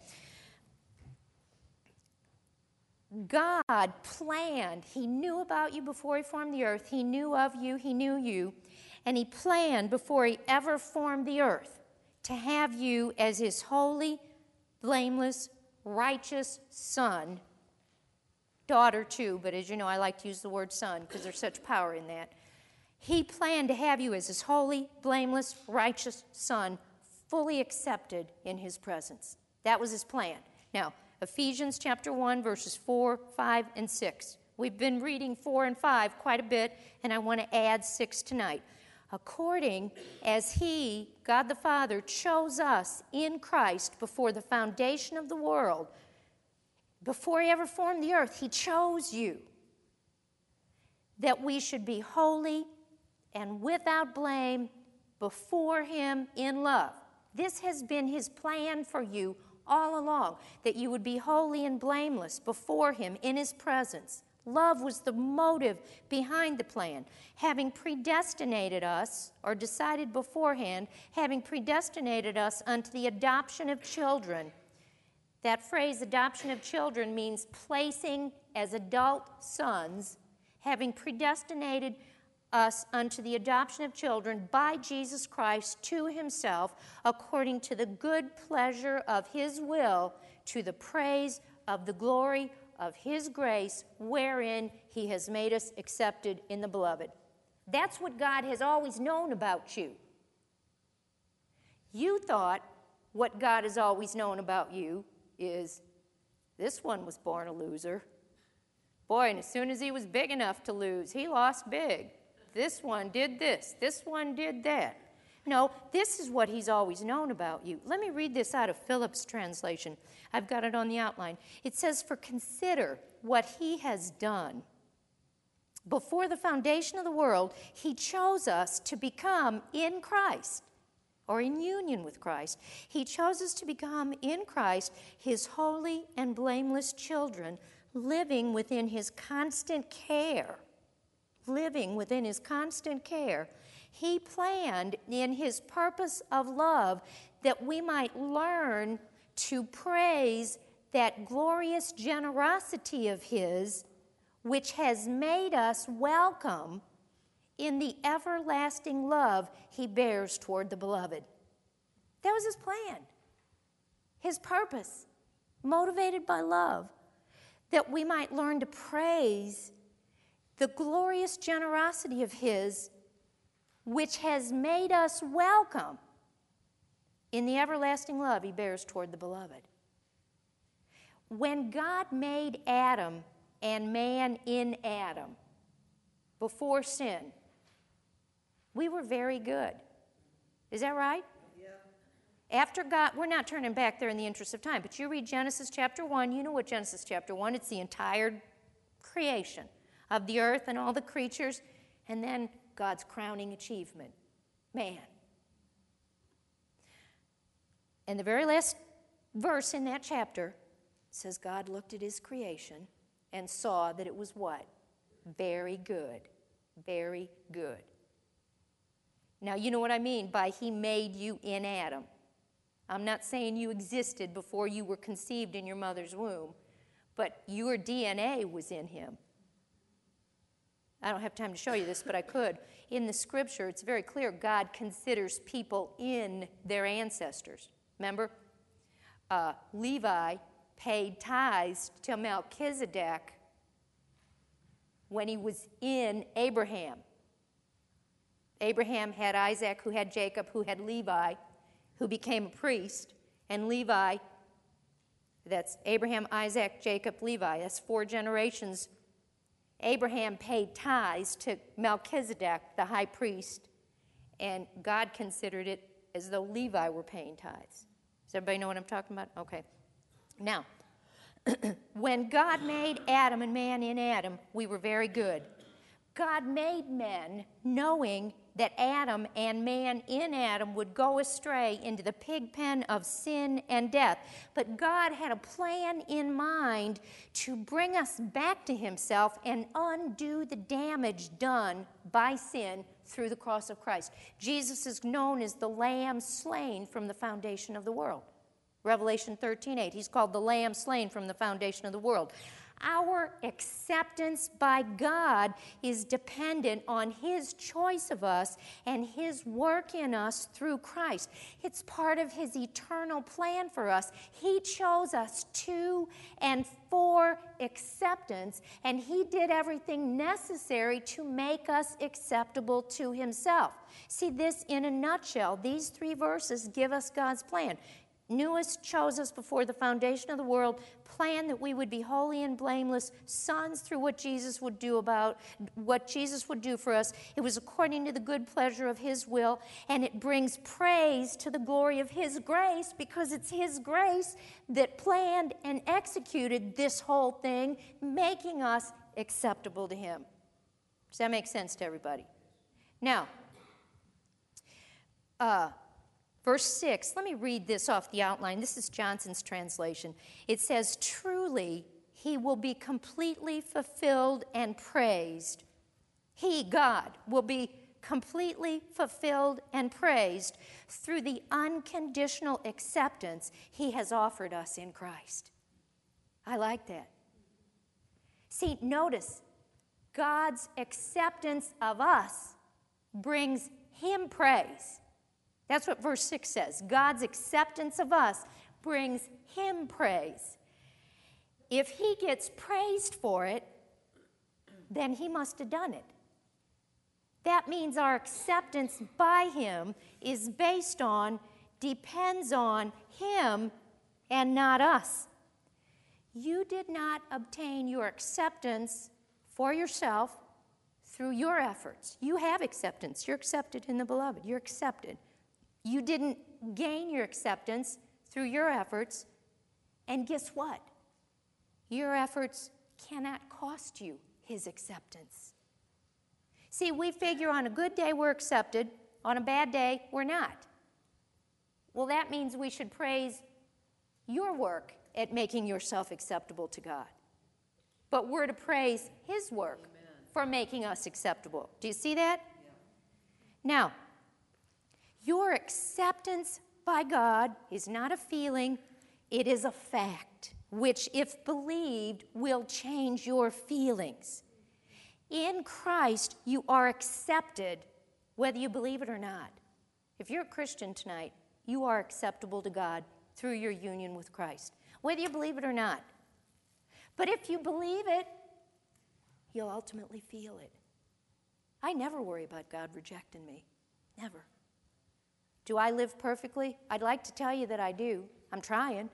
God planned. He knew about you before he formed the earth. He knew of you. He knew you. And he planned before he ever formed the earth to have you as his holy, blameless, righteous son. Daughter, too, but as you know, I like to use the word son because there's such power in that. He planned to have you as his holy, blameless, righteous son, fully accepted in his presence. That was his plan. Now, Ephesians chapter one, verses four, five, and six. We've been reading four and five quite a bit, and I want to add six tonight. According as he, God the Father, chose us in Christ before the foundation of the world, before he ever formed the earth, he chose you, that we should be holy and without blame before him in love. This has been his plan for you all along, that you would be holy and blameless before him in his presence. Love was the motive behind the plan. Having predestinated us, or decided beforehand, having predestinated us unto the adoption of children. That phrase, adoption of children, means placing as adult sons, having predestinated us unto the adoption of children by Jesus Christ to himself, according to the good pleasure of his will, to the praise of the glory of his grace, wherein he has made us accepted in the beloved. That's what God has always known about you. You thought what God has always known about you is, this one was born a loser. Boy, and as soon as he was big enough to lose, he lost big. This one did this. This one did that. No, this is what he's always known about you. Let me read this out of Phillips' translation. I've got it on the outline. It says, for consider what he has done. Before the foundation of the world, he chose us to become in Christ, or in union with Christ. He chose us to become in Christ his holy and blameless children, living within his constant care. Living within his constant care. He planned in his purpose of love that we might learn to praise that glorious generosity of his, which has made us welcome in the everlasting love he bears toward the beloved. That was his plan, his purpose, motivated by love, that we might learn to praise the glorious generosity of his, which has made us welcome in the everlasting love he bears toward the beloved. When God made Adam and man in Adam before sin, we were very good. Is that right? Yeah. After God, we're not turning back there in the interest of time, but you read Genesis chapter one, you know what Genesis chapter one, it's the entire creation of the earth and all the creatures, and then God's crowning achievement, man. And the very last verse in that chapter says God looked at his creation and saw that it was what? Very good. Very good. Now, you know what I mean by he made you in Adam. I'm not saying you existed before you were conceived in your mother's womb, but your D N A was in him. I don't have time to show you this, but I could. In the scripture, it's very clear God considers people in their ancestors. Remember? Uh, Levi paid tithes to Melchizedek when he was in Abraham. Abraham had Isaac, who had Jacob, who had Levi, who became a priest. And Levi, that's Abraham, Isaac, Jacob, Levi. That's four generations. Abraham paid tithes to Melchizedek, the high priest, and God considered it as though Levi were paying tithes. Does everybody know what I'm talking about? Okay. Now, When God made Adam and man in Adam, we were very good. God made men knowing that Adam and man in Adam would go astray into the pig pen of sin and death. But God had a plan in mind to bring us back to himself and undo the damage done by sin through the cross of Christ. Jesus is known as the Lamb slain from the foundation of the world. Revelation thirteen eight, he's called the Lamb slain from the foundation of the world. Our acceptance by God is dependent on his choice of us and his work in us through Christ. It's part of his eternal plan for us. He chose us to and for acceptance, and he did everything necessary to make us acceptable to himself. See, this in a nutshell, these three verses give us God's plan. Newest chose us before the foundation of the world, planned that we would be holy and blameless, sons through what Jesus would do about, what Jesus would do for us. It was according to the good pleasure of his will, and it brings praise to the glory of his grace, because it's his grace that planned and executed this whole thing, making us acceptable to him. Does that make sense to everybody? Now, uh, verse six, let me read this off the outline. This is Johnson's translation. It says, "Truly, he will be completely fulfilled and praised." He, God, will be completely fulfilled and praised through the unconditional acceptance he has offered us in Christ. I like that. See, notice, God's acceptance of us brings him praise. That's what verse six says. God's acceptance of us brings him praise. If he gets praised for it, then he must have done it. That means our acceptance by him is based on, depends on him and not us. You did not obtain your acceptance for yourself through your efforts. You have acceptance. You're accepted in the beloved. You're accepted. You didn't gain your acceptance through your efforts, and guess what? Your efforts cannot cost you his acceptance. See, we figure on a good day we're accepted, on a bad day we're not. Well, that means we should praise your work at making yourself acceptable to God. But we're to praise his work Amen. For making us acceptable. Do you see that? Yeah. Now, your acceptance by God is not a feeling, it is a fact, which, if believed, will change your feelings. In Christ, you are accepted, whether you believe it or not. If you're a Christian tonight, you are acceptable to God through your union with Christ, whether you believe it or not. But if you believe it, you'll ultimately feel it. I never worry about God rejecting me. Never. Do I live perfectly? I'd like to tell you that I do. I'm trying.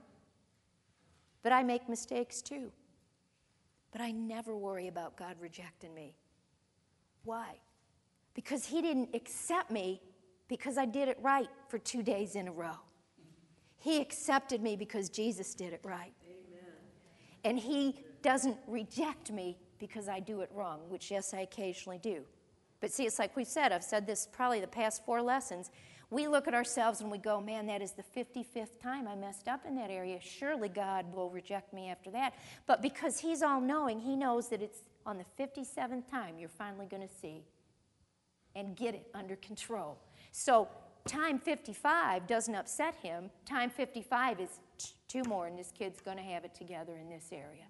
But I make mistakes too. But I never worry about God rejecting me. Why? Because he didn't accept me because I did it right for two days in a row. He accepted me because Jesus did it right. Amen. And he doesn't reject me because I do it wrong, which, yes, I occasionally do. But see, it's like we've said, I've said this probably the past four lessons. We look at ourselves and we go, man, that is the fifty-fifth time I messed up in that area. Surely God will reject me after that. But because he's all-knowing, he knows that it's on the fifty-seventh time you're finally going to see and get it under control. So time fifty-five doesn't upset him. Time fifty-five is two more, and this kid's going to have it together in this area.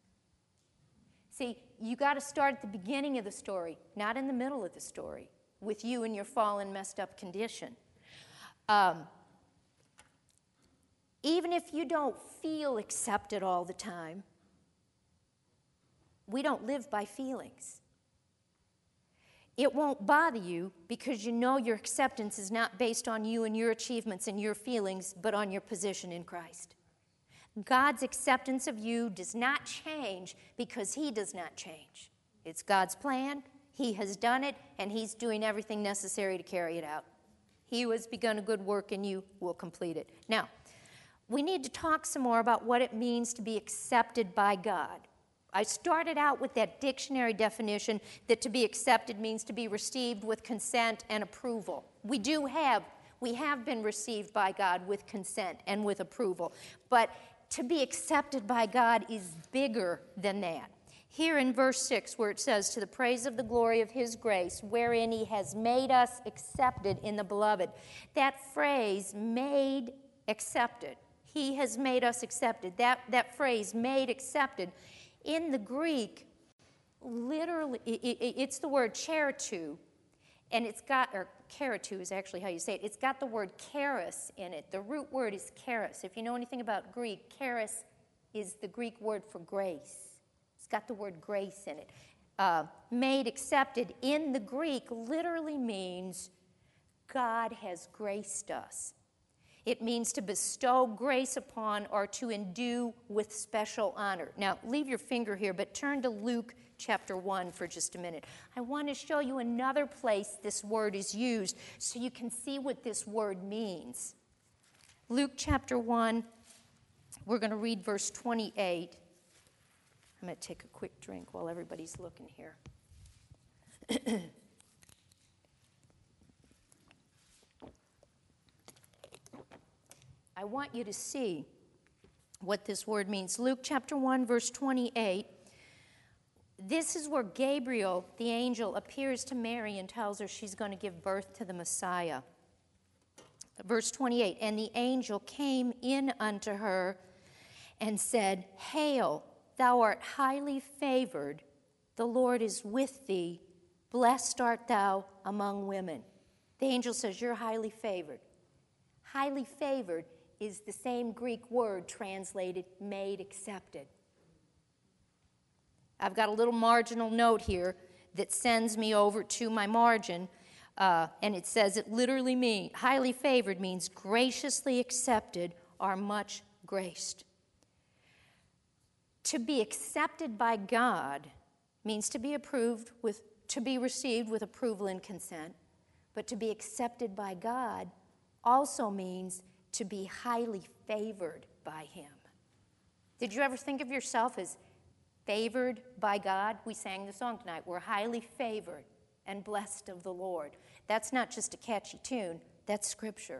See, you got to start at the beginning of the story, not in the middle of the story, with you in your fallen, messed up condition. Um, even if you don't feel accepted all the time, we don't live by feelings. It won't bother you because you know your acceptance is not based on you and your achievements and your feelings, but on your position in Christ. God's acceptance of you does not change because he does not change. It's God's plan. He has done it, and he's doing everything necessary to carry it out. He who has begun a good work in you will complete it. Now, we need to talk some more about what it means to be accepted by God. I started out with that dictionary definition that to be accepted means to be received with consent and approval. We do have, we have been received by God with consent and with approval. But to be accepted by God is bigger than that. Here in verse six, where it says, to the praise of the glory of his grace, wherein he has made us accepted in the beloved. That phrase, made accepted, he has made us accepted, that, that phrase, made accepted, in the Greek, literally, it, it, it's the word charitou, and it's got, or charitou is actually how you say it, it's got the word charis in it. The root word is charis. If you know anything about Greek, charis is the Greek word for grace. It's got the word grace in it. Uh, made accepted in the Greek literally means God has graced us. It means to bestow grace upon or to endue with special honor. Now, leave your finger here, but turn to Luke chapter one for just a minute. I want to show you another place this word is used so you can see what this word means. Luke chapter one, we're going to read verse twenty-eight. I'm going to take a quick drink while everybody's looking here. I want you to see what this word means. Luke chapter one, verse twenty-eight. This is where Gabriel, the angel, appears to Mary and tells her she's going to give birth to the Messiah. Verse twenty-eight, and the angel came in unto her and said, Hail, thou art highly favored, the Lord is with thee, blessed art thou among women. The angel says, you're highly favored. Highly favored is the same Greek word translated made accepted. I've got a little marginal note here that sends me over to my margin, uh, and it says it literally means, highly favored means graciously accepted or much graced. To be accepted by God means to be approved with, to be received with approval and consent. But to be accepted by God also means to be highly favored by him. Did you ever think of yourself as favored by God? We sang the song tonight. We're highly favored and blessed of the Lord. That's not just a catchy tune. That's Scripture.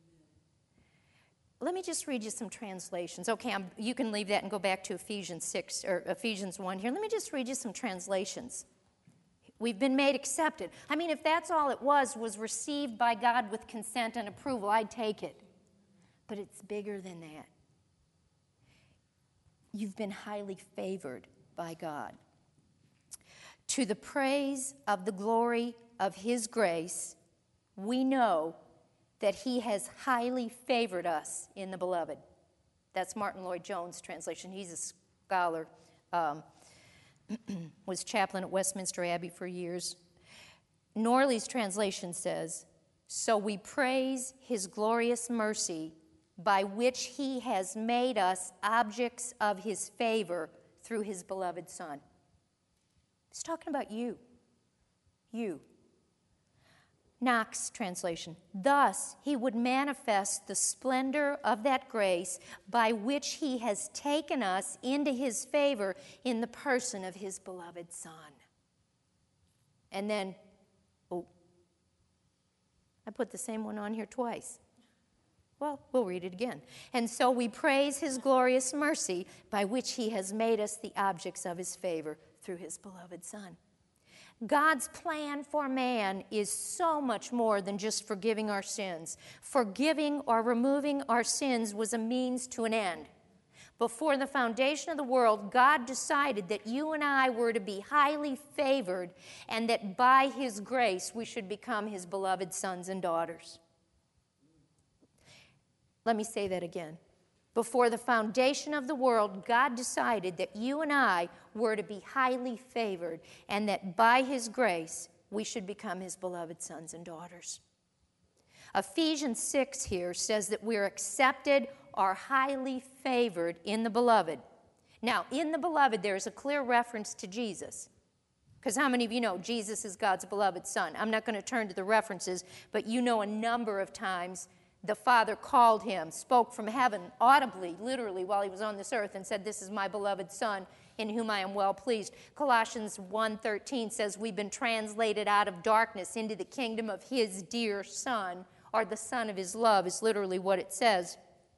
Let me just read you some translations. Okay, I'm, you can leave that and go back to Ephesians six or Ephesians one here. Let me just read you some translations. We've been made accepted. I mean, if that's all it was, was received by God with consent and approval, I'd take it. But it's bigger than that. You've been highly favored by God. To the praise of the glory of his grace, we know that he has highly favored us in the beloved. That's Martin Lloyd-Jones' translation. He's a scholar, um, was chaplain at Westminster Abbey for years. Norley's translation says, so we praise his glorious mercy by which he has made us objects of his favor through his beloved Son. He's talking about you. You. Knox translation, thus he would manifest the splendor of that grace by which he has taken us into his favor in the person of his beloved Son. And then, oh, I put the same one on here twice. Well, we'll read it again. And so we praise his glorious mercy by which he has made us the objects of his favor through his beloved Son. God's plan for man is so much more than just forgiving our sins. Forgiving or removing our sins was a means to an end. Before the foundation of the world, God decided that you and I were to be highly favored and that by his grace we should become his beloved sons and daughters. Let me say that again. Before the foundation of the world, God decided that you and I were to be highly favored and that by his grace we should become his beloved sons and daughters. Ephesians six here says that we're accepted or highly favored in the beloved. Now, in the beloved, there's a clear reference to Jesus. Because how many of you know Jesus is God's beloved Son? I'm not going to turn to the references, but you know a number of times the Father called him, spoke from heaven audibly, literally, while he was on this earth and said, "This is my beloved Son, in whom I am well pleased." Colossians one thirteen says we've been translated out of darkness into the kingdom of his dear Son, or the Son of his love is literally what it says.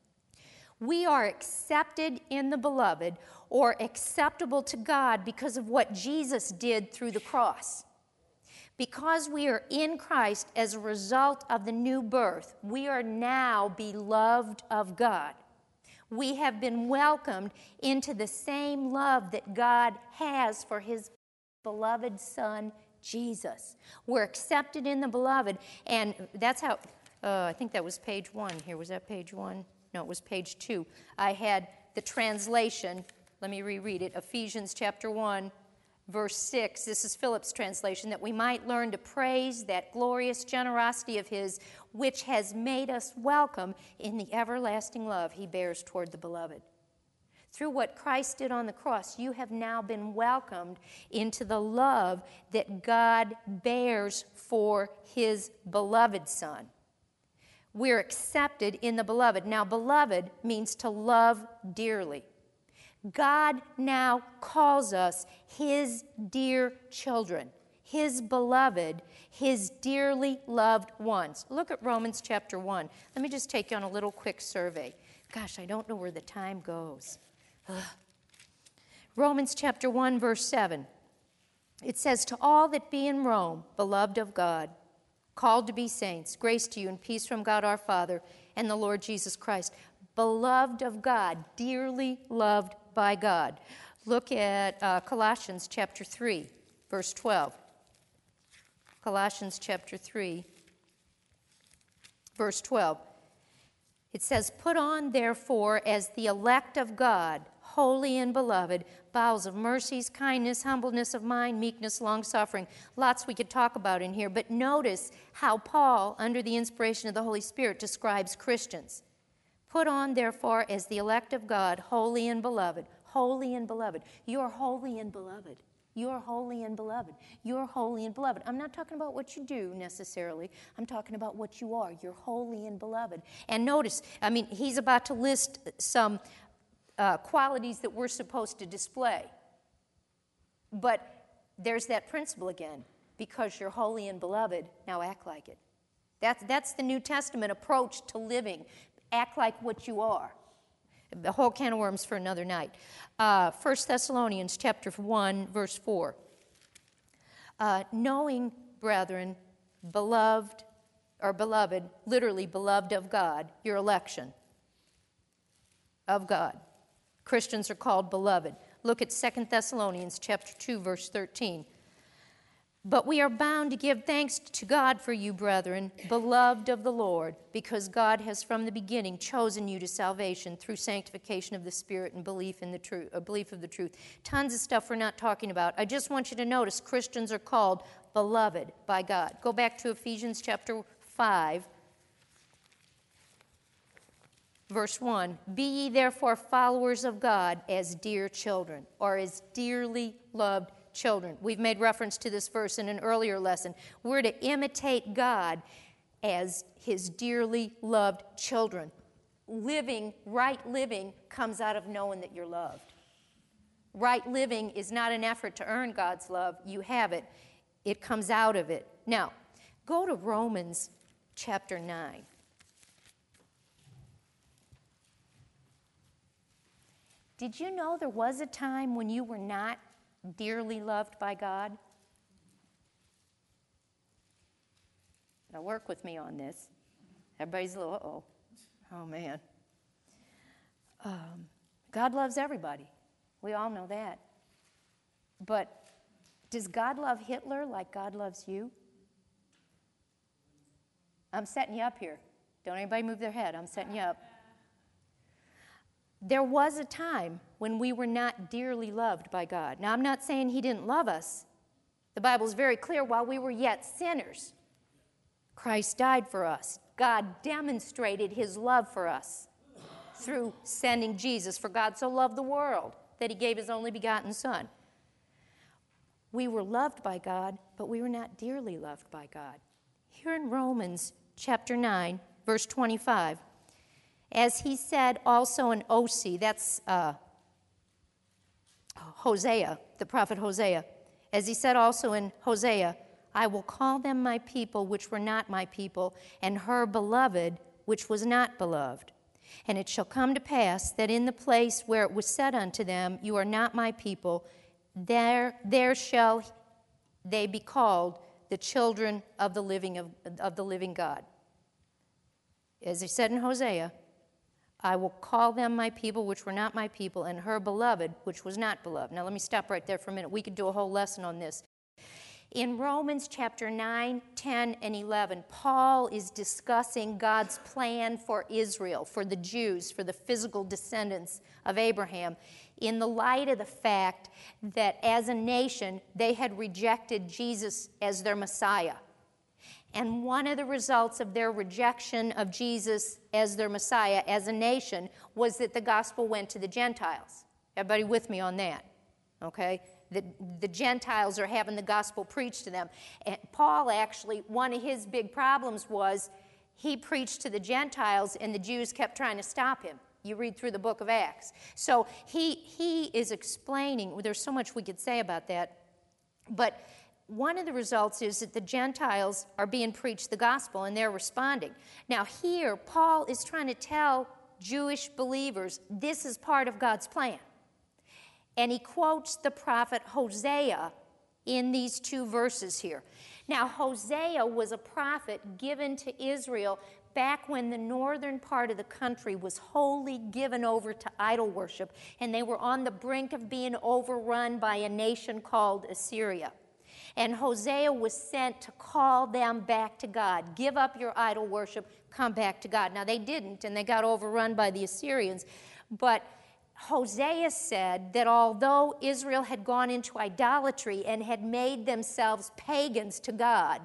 We are accepted in the beloved, or acceptable to God, because of what Jesus did through the cross. Because we are in Christ as a result of the new birth, we are now beloved of God. We have been welcomed into the same love that God has for his beloved Son, Jesus. We're accepted in the beloved, and that's how, uh, I think that was page one here. Was that page one? No, it was page two. I had the translation. Let me reread it. Ephesians chapter one, verse six. This is Philip's translation. That we might learn to praise that glorious generosity of his, which has made us welcome in the everlasting love he bears toward the beloved. Through what Christ did on the cross, you have now been welcomed into the love that God bears for his beloved Son. We're accepted in the beloved. Now, beloved means to love dearly. God now calls us his dear children, his beloved, his dearly loved ones. Look at Romans chapter one. Let me just take you on a little quick survey. Gosh, I don't know where the time goes. Ugh. Romans chapter one, verse seven. It says, "To all that be in Rome, beloved of God, called to be saints, grace to you and peace from God our Father and the Lord Jesus Christ." Beloved of God, dearly loved by God. Look at uh, Colossians chapter three, verse twelve. Colossians chapter three, verse twelve. It says, "Put on, therefore, as the elect of God, holy and beloved, bowels of mercies, kindness, humbleness of mind, meekness, long-suffering." Lots we could talk about in here, but notice how Paul, under the inspiration of the Holy Spirit, describes Christians. "Put on, therefore, as the elect of God, holy and beloved." Holy and beloved. You're holy and beloved. You're holy and beloved. You're holy and beloved. I'm not talking about what you do necessarily. I'm talking about what you are. You're holy and beloved. And notice, I mean, he's about to list some uh, qualities that we're supposed to display. But there's that principle again. Because you're holy and beloved, now act like it. That's, that's the New Testament approach to living. Act like what you are. The whole can of worms for another night. Uh, First Thessalonians chapter one, verse four. Uh, knowing, brethren, beloved, or beloved, literally beloved of God, your election of God. Christians are called beloved. Look at Second Thessalonians chapter two, verse thirteen. "But we are bound to give thanks to God for you, brethren, beloved of the Lord, because God has from the beginning chosen you to salvation through sanctification of the Spirit and belief in the truth, a belief of the truth." Tons of stuff we're not talking about. I just want you to notice Christians are called beloved by God. Go back to Ephesians chapter five, verse one. "Be ye therefore followers of God as dear children," or as dearly loved children. We've made reference to this verse in an earlier lesson. We're to imitate God as his dearly loved children. Living, right living, comes out of knowing that you're loved. Right living is not an effort to earn God's love. You have it. It comes out of it. Now, go to Romans chapter nine. Did you know there was a time when you were not dearly loved by God? Now work with me on this. Everybody's a little, uh-oh. Oh, man. Um, God loves everybody. We all know that. But does God love Hitler like God loves you? I'm setting you up here. Don't anybody move their head. I'm setting you up. There was a time when we were not dearly loved by God. Now, I'm not saying he didn't love us. The Bible is very clear. While we were yet sinners, Christ died for us. God demonstrated his love for us through sending Jesus. For God so loved the world that he gave his only begotten Son. We were loved by God, but we were not dearly loved by God. Here in Romans chapter nine, verse twenty-five. As he said also in Osee, that's uh, Hosea, the prophet Hosea. As he said also in Hosea, I will call them my people which were not my people, and her beloved which was not beloved. And it shall come to pass that in the place where it was said unto them, you are not my people, there, there shall they be called the children of the living of, of the living God. As he said in Hosea, I will call them my people which were not my people, and her beloved which was not beloved. Now let me stop right there for a minute. We could do a whole lesson on this. In Romans chapter nine, ten, and eleven, Paul is discussing God's plan for Israel, for the Jews, for the physical descendants of Abraham, in the light of the fact that as a nation, they had rejected Jesus as their Messiah. And one of the results of their rejection of Jesus as their Messiah as a nation was that the gospel went to the Gentiles. Everybody with me on that? Okay? The, the Gentiles are having the gospel preached to them. And Paul actually, one of his big problems was he preached to the Gentiles and the Jews kept trying to stop him. You read through the book of Acts. So he, he is explaining, there's so much we could say about that, but one of the results is that the Gentiles are being preached the gospel and they're responding. Now here, Paul is trying to tell Jewish believers this is part of God's plan. And he quotes the prophet Hosea in these two verses here. Now, Hosea was a prophet given to Israel back when the northern part of the country was wholly given over to idol worship, and they were on the brink of being overrun by a nation called Assyria. And Hosea was sent to call them back to God. Give up your idol worship, come back to God. Now, they didn't, and they got overrun by the Assyrians, but Hosea said that although Israel had gone into idolatry and had made themselves pagans to God,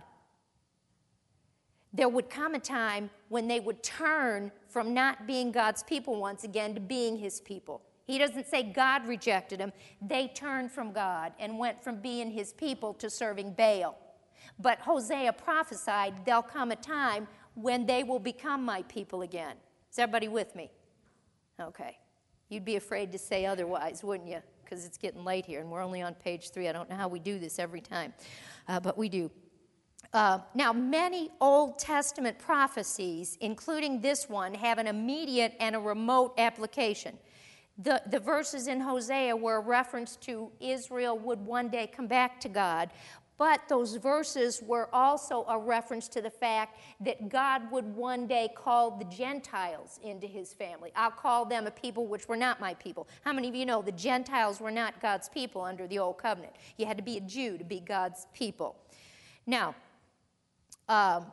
there would come a time when they would turn from not being God's people once again to being his people. He doesn't say God rejected them. They turned from God and went from being his people to serving Baal. But Hosea prophesied there'll come a time when they will become my people again. Is everybody with me? Okay. You'd be afraid to say otherwise, wouldn't you? Because it's getting late here, and we're only on page three. I don't know how we do this every time, uh, but we do. Uh, now, many Old Testament prophecies, including this one, have an immediate and a remote application. The, the verses in Hosea were a reference to Israel would one day come back to God, but those verses were also a reference to the fact that God would one day call the Gentiles into his family. I'll call them a people which were not my people. How many of you know the Gentiles were not God's people under the Old Covenant? You had to be a Jew to be God's people. Now, um,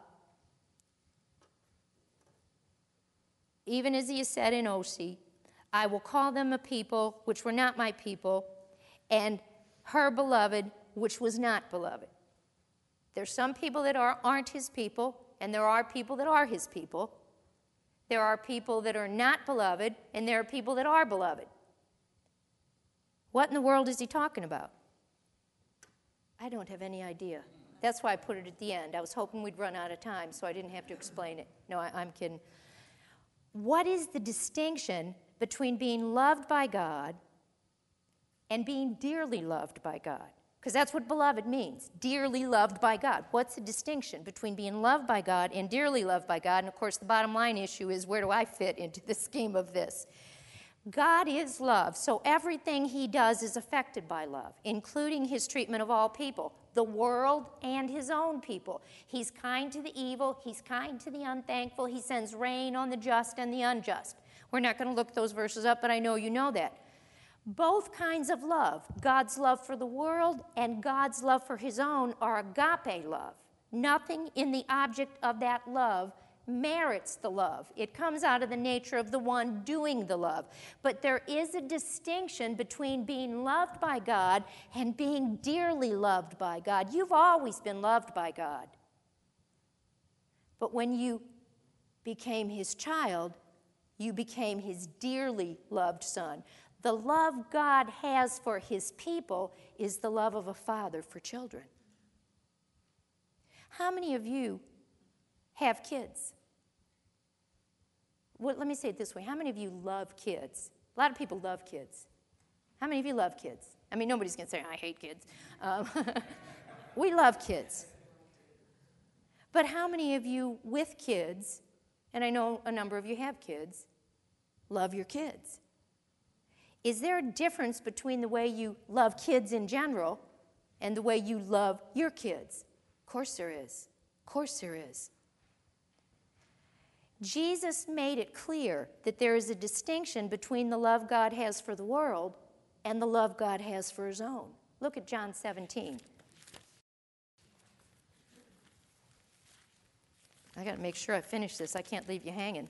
even as he has said in Osee, I will call them a people which were not my people, and her beloved which was not beloved. There's some people that are, aren't his people, and there are people that are his people. There are people that are not beloved, and there are people that are beloved. What in the world is he talking about? I don't have any idea. That's why I put it at the end. I was hoping we'd run out of time, so I didn't have to explain it. No, I, I'm kidding. What is the distinction between being loved by God and being dearly loved by God? Because that's what beloved means, dearly loved by God. What's the distinction between being loved by God and dearly loved by God? And of course, the bottom line issue is, where do I fit into the scheme of this? God is love, so everything he does is affected by love, including his treatment of all people, the world and his own people. He's kind to the evil, he's kind to the unthankful, he sends rain on the just and the unjust. We're not going to look those verses up, but I know you know that. Both kinds of love, God's love for the world and God's love for his own, are agape love. Nothing in the object of that love merits the love. It comes out of the nature of the one doing the love. But there is a distinction between being loved by God and being dearly loved by God. You've always been loved by God. But when you became his child, you became his dearly loved son. The love God has for his people is the love of a father for children. How many of you have kids? well, let me say it this way. How many of you love kids? A lot of people love kids. How many of you love kids? I mean, nobody's going to say, I hate kids. Um, we love kids. But how many of you with kids, and I know a number of you have kids, love your kids? Is there a difference between the way you love kids in general and the way you love your kids? Of course there is. Of course there is. Jesus made it clear that there is a distinction between the love God has for the world and the love God has for his own. Look at John seventeen. I got to make sure I finish this. I can't leave you hanging.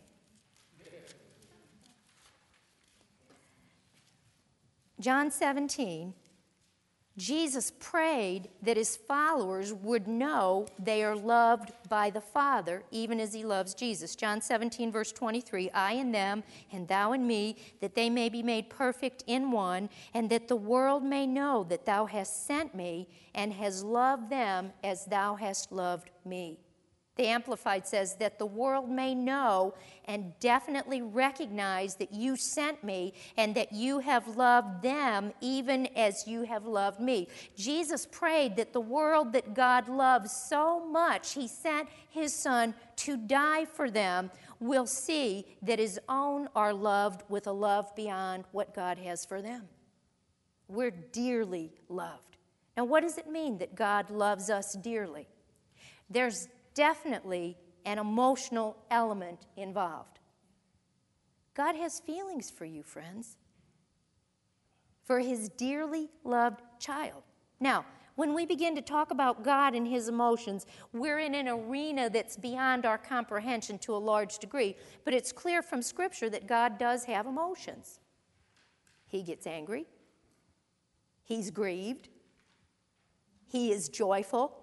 John seventeen, Jesus prayed that his followers would know they are loved by the Father, even as he loves Jesus. John seventeen, verse twenty-three, I in them, and thou in me, that they may be made perfect in one, and that the world may know that thou hast sent me, and hast loved them as thou hast loved me. The Amplified says that the world may know and definitely recognize that you sent me and that you have loved them even as you have loved me. Jesus prayed that the world that God loves so much, he sent his Son to die for them, will see that his own are loved with a love beyond what God has for them. We're dearly loved. Now, what does it mean that God loves us dearly? There's definitely an emotional element involved. God has feelings for you, friends, for his dearly loved child. Now, when we begin to talk about God and his emotions, we're in an arena that's beyond our comprehension to a large degree, but it's clear from Scripture that God does have emotions. He gets angry. He's grieved. He is joyful.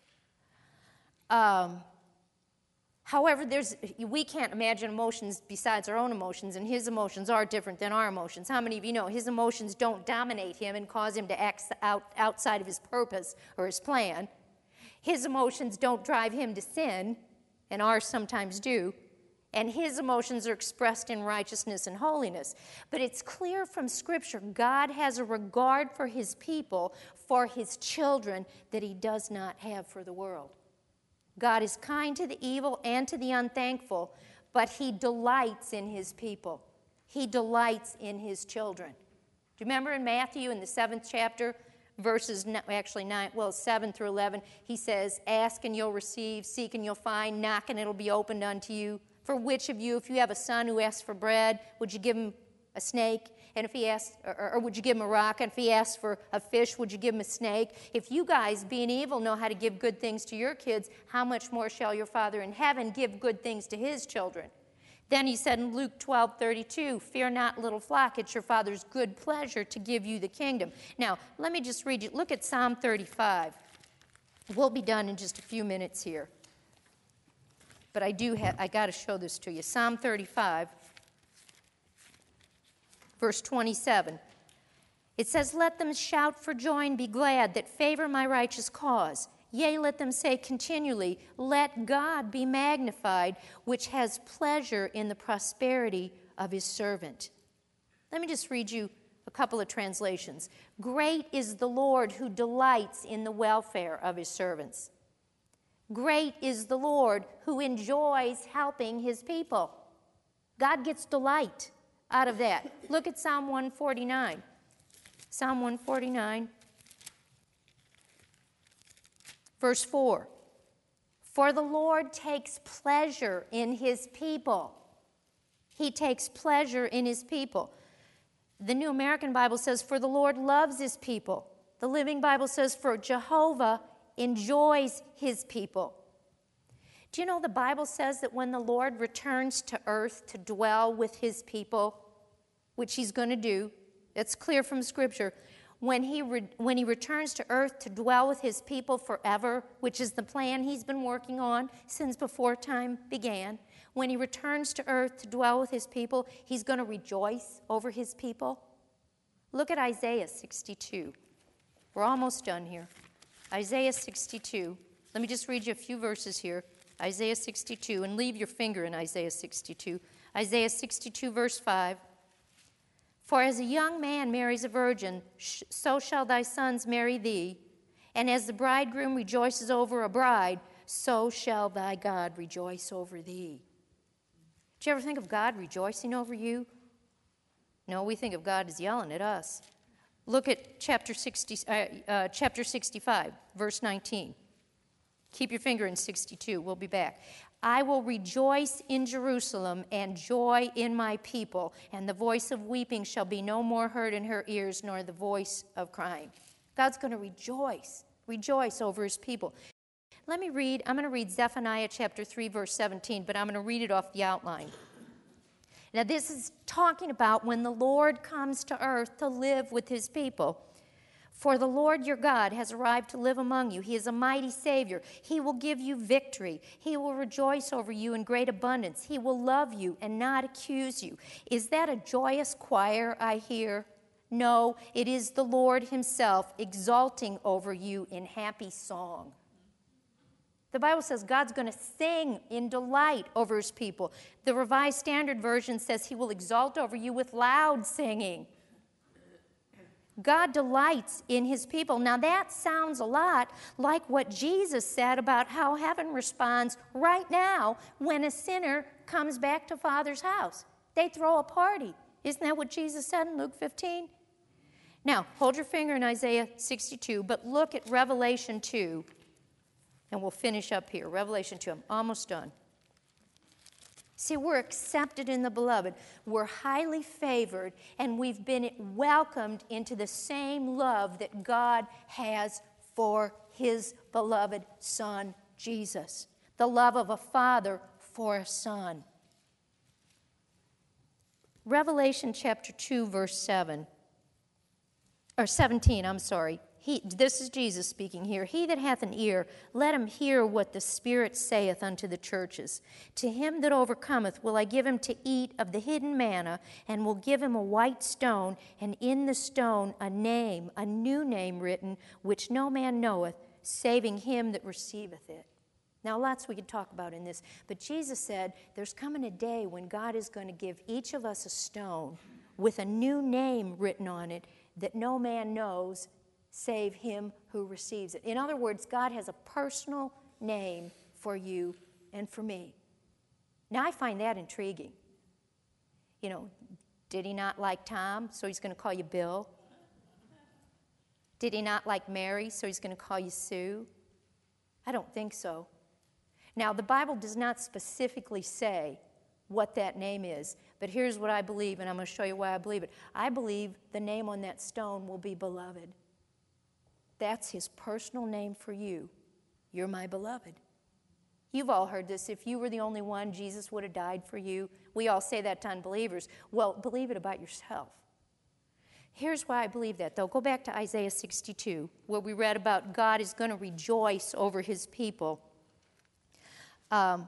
Um, however, there's, we can't imagine emotions besides our own emotions, and his emotions are different than our emotions. How many of you know his emotions don't dominate him and cause him to act out, outside of his purpose or his plan? His emotions don't drive him to sin, and ours sometimes do. And his emotions are expressed in righteousness and holiness. But it's clear from Scripture, God has a regard for his people, for his children, that he does not have for the world. God is kind to the evil and to the unthankful, but he delights in his people. He delights in his children. Do you remember in Matthew in the seventh chapter, verses actually nine, well, seven through eleven, he says, ask and you'll receive, seek and you'll find, knock and it'll be opened unto you. For which of you, if you have a son who asks for bread, would you give him a snake? And if he asks, or, or would you give him a rock? And if he asks for a fish, would you give him a snake? If you guys, being evil, know how to give good things to your kids, how much more shall your Father in heaven give good things to his children? Then he said in Luke twelve thirty-two, fear not, little flock, it's your Father's good pleasure to give you the kingdom. Now, let me just read you. Look at Psalm thirty-five. We'll be done in just a few minutes here. But I do have, I got to show this to you. Psalm thirty-five. Verse twenty-seven, it says, let them shout for joy and be glad that favor my righteous cause. Yea, let them say continually, let God be magnified, which has pleasure in the prosperity of his servant. Let me just read you a couple of translations. Great is the Lord who delights in the welfare of his servants. Great is the Lord who enjoys helping his people. God gets delight out of that. Look at Psalm one forty-nine. Psalm one forty-nine, verse four. For the Lord takes pleasure in his people. He takes pleasure in his people. The New American Bible says, for the Lord loves his people. The Living Bible says, for Jehovah enjoys his people. Do you know the Bible says that when the Lord returns to earth to dwell with his people, which he's going to do, it's clear from Scripture, when he, re- when he returns to earth to dwell with his people forever, which is the plan he's been working on since before time began, when he returns to earth to dwell with his people, he's going to rejoice over his people. Look at Isaiah sixty-two. We're almost done here. Isaiah sixty-two. Let me just read you a few verses here. Isaiah sixty-two, and leave your finger in Isaiah sixty-two. Isaiah sixty-two, verse five. For as a young man marries a virgin, so shall thy sons marry thee. And as the bridegroom rejoices over a bride, so shall thy God rejoice over thee. Did you ever think of God rejoicing over you? No, we think of God as yelling at us. Look at chapter sixty, uh, uh, chapter sixty-five, verse nineteen. Keep your finger in sixty-two. We'll be back. I will rejoice in Jerusalem and joy in my people, and the voice of weeping shall be no more heard in her ears, nor the voice of crying. God's going to rejoice, rejoice over his people. Let me read, I'm going to read Zephaniah chapter three, verse seventeen, but I'm going to read it off the outline. Now, this is talking about when the Lord comes to earth to live with his people. For the Lord your God has arrived to live among you. He is a mighty Savior. He will give you victory. He will rejoice over you in great abundance. He will love you and not accuse you. Is that a joyous choir I hear? No, it is the Lord himself exalting over you in happy song. The Bible says God's going to sing in delight over his people. The Revised Standard Version says he will exalt over you with loud singing. God delights in his people. Now that sounds a lot like what Jesus said about how heaven responds right now when a sinner comes back to Father's house. They throw a party. Isn't that what Jesus said in Luke fifteen? Now, hold your finger in Isaiah sixty-two, but look at Revelation two, and we'll finish up here. Revelation two, I'm almost done. See, we're accepted in the beloved. We're highly favored, and we've been welcomed into the same love that God has for his beloved Son, Jesus. The love of a father for a son. Revelation chapter two, verse seven. Or seventeen, I'm sorry. He, this is Jesus speaking here. He that hath an ear, let him hear what the Spirit saith unto the churches. To him that overcometh will I give him to eat of the hidden manna, and will give him a white stone, and in the stone a name, a new name written, which no man knoweth, saving him that receiveth it. Now, lots we could talk about in this, but Jesus said there's coming a day when God is going to give each of us a stone with a new name written on it that no man knows, save him who receives it. In other words, God has a personal name for you and for me. Now, I find that intriguing. You know, did he not like Tom, so he's going to call you Bill? Did he not like Mary, so he's going to call you Sue? I don't think so. Now, the Bible does not specifically say what that name is, but here's what I believe, and I'm going to show you why I believe it. I believe the name on that stone will be beloved. That's his personal name for you. You're my beloved. You've all heard this. If you were the only one, Jesus would have died for you. We all say that to unbelievers. Well, believe it about yourself. Here's why I believe that, though. Go back to Isaiah sixty-two, where we read about God is going to rejoice over his people. Um,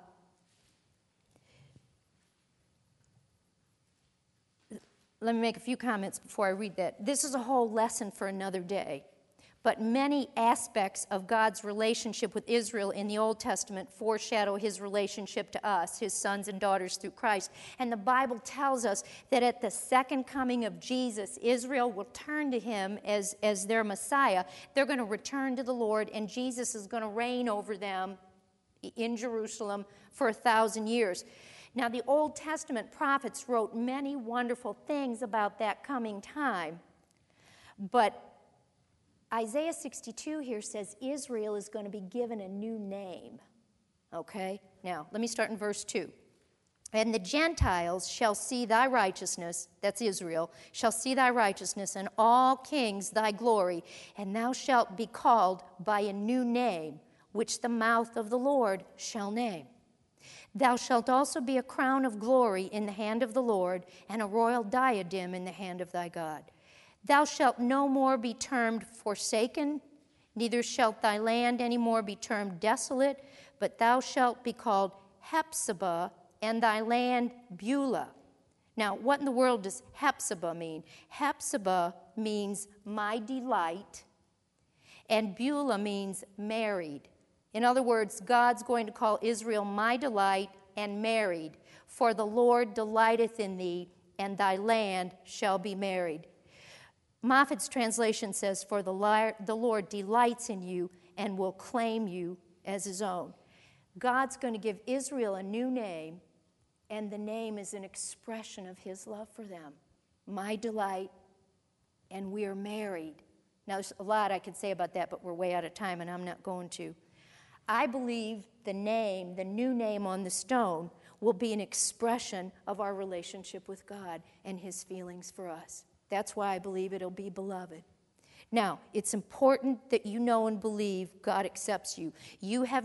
let me make a few comments before I read that. This is a whole lesson for another day. But many aspects of God's relationship with Israel in the Old Testament foreshadow his relationship to us, his sons and daughters through Christ. And the Bible tells us that at the second coming of Jesus, Israel will turn to him as, as their Messiah. They're going to return to the Lord, and Jesus is going to reign over them in Jerusalem for a thousand years. Now, the Old Testament prophets wrote many wonderful things about that coming time, but Isaiah sixty-two here says Israel is going to be given a new name. Okay? Now, let me start in verse two. And the Gentiles shall see thy righteousness, that's Israel, shall see thy righteousness, and all kings thy glory, and thou shalt be called by a new name, which the mouth of the Lord shall name. Thou shalt also be a crown of glory in the hand of the Lord, and a royal diadem in the hand of thy God. Thou shalt no more be termed forsaken, neither shalt thy land any more be termed desolate, but thou shalt be called Hephzibah, and thy land Beulah. Now, what in the world does Hephzibah mean? Hephzibah means my delight, and Beulah means married. In other words, God's going to call Israel my delight and married. For the Lord delighteth in thee, and thy land shall be married. Moffat's translation says, For the, li- the Lord delights in you and will claim you as his own. God's going to give Israel a new name, and the name is an expression of his love for them. My delight, and we are married. Now, there's a lot I could say about that, but we're way out of time, and I'm not going to. I believe the name, the new name on the stone, will be an expression of our relationship with God and his feelings for us. That's why I believe it'll be beloved. Now, it's important that you know and believe God accepts you. You have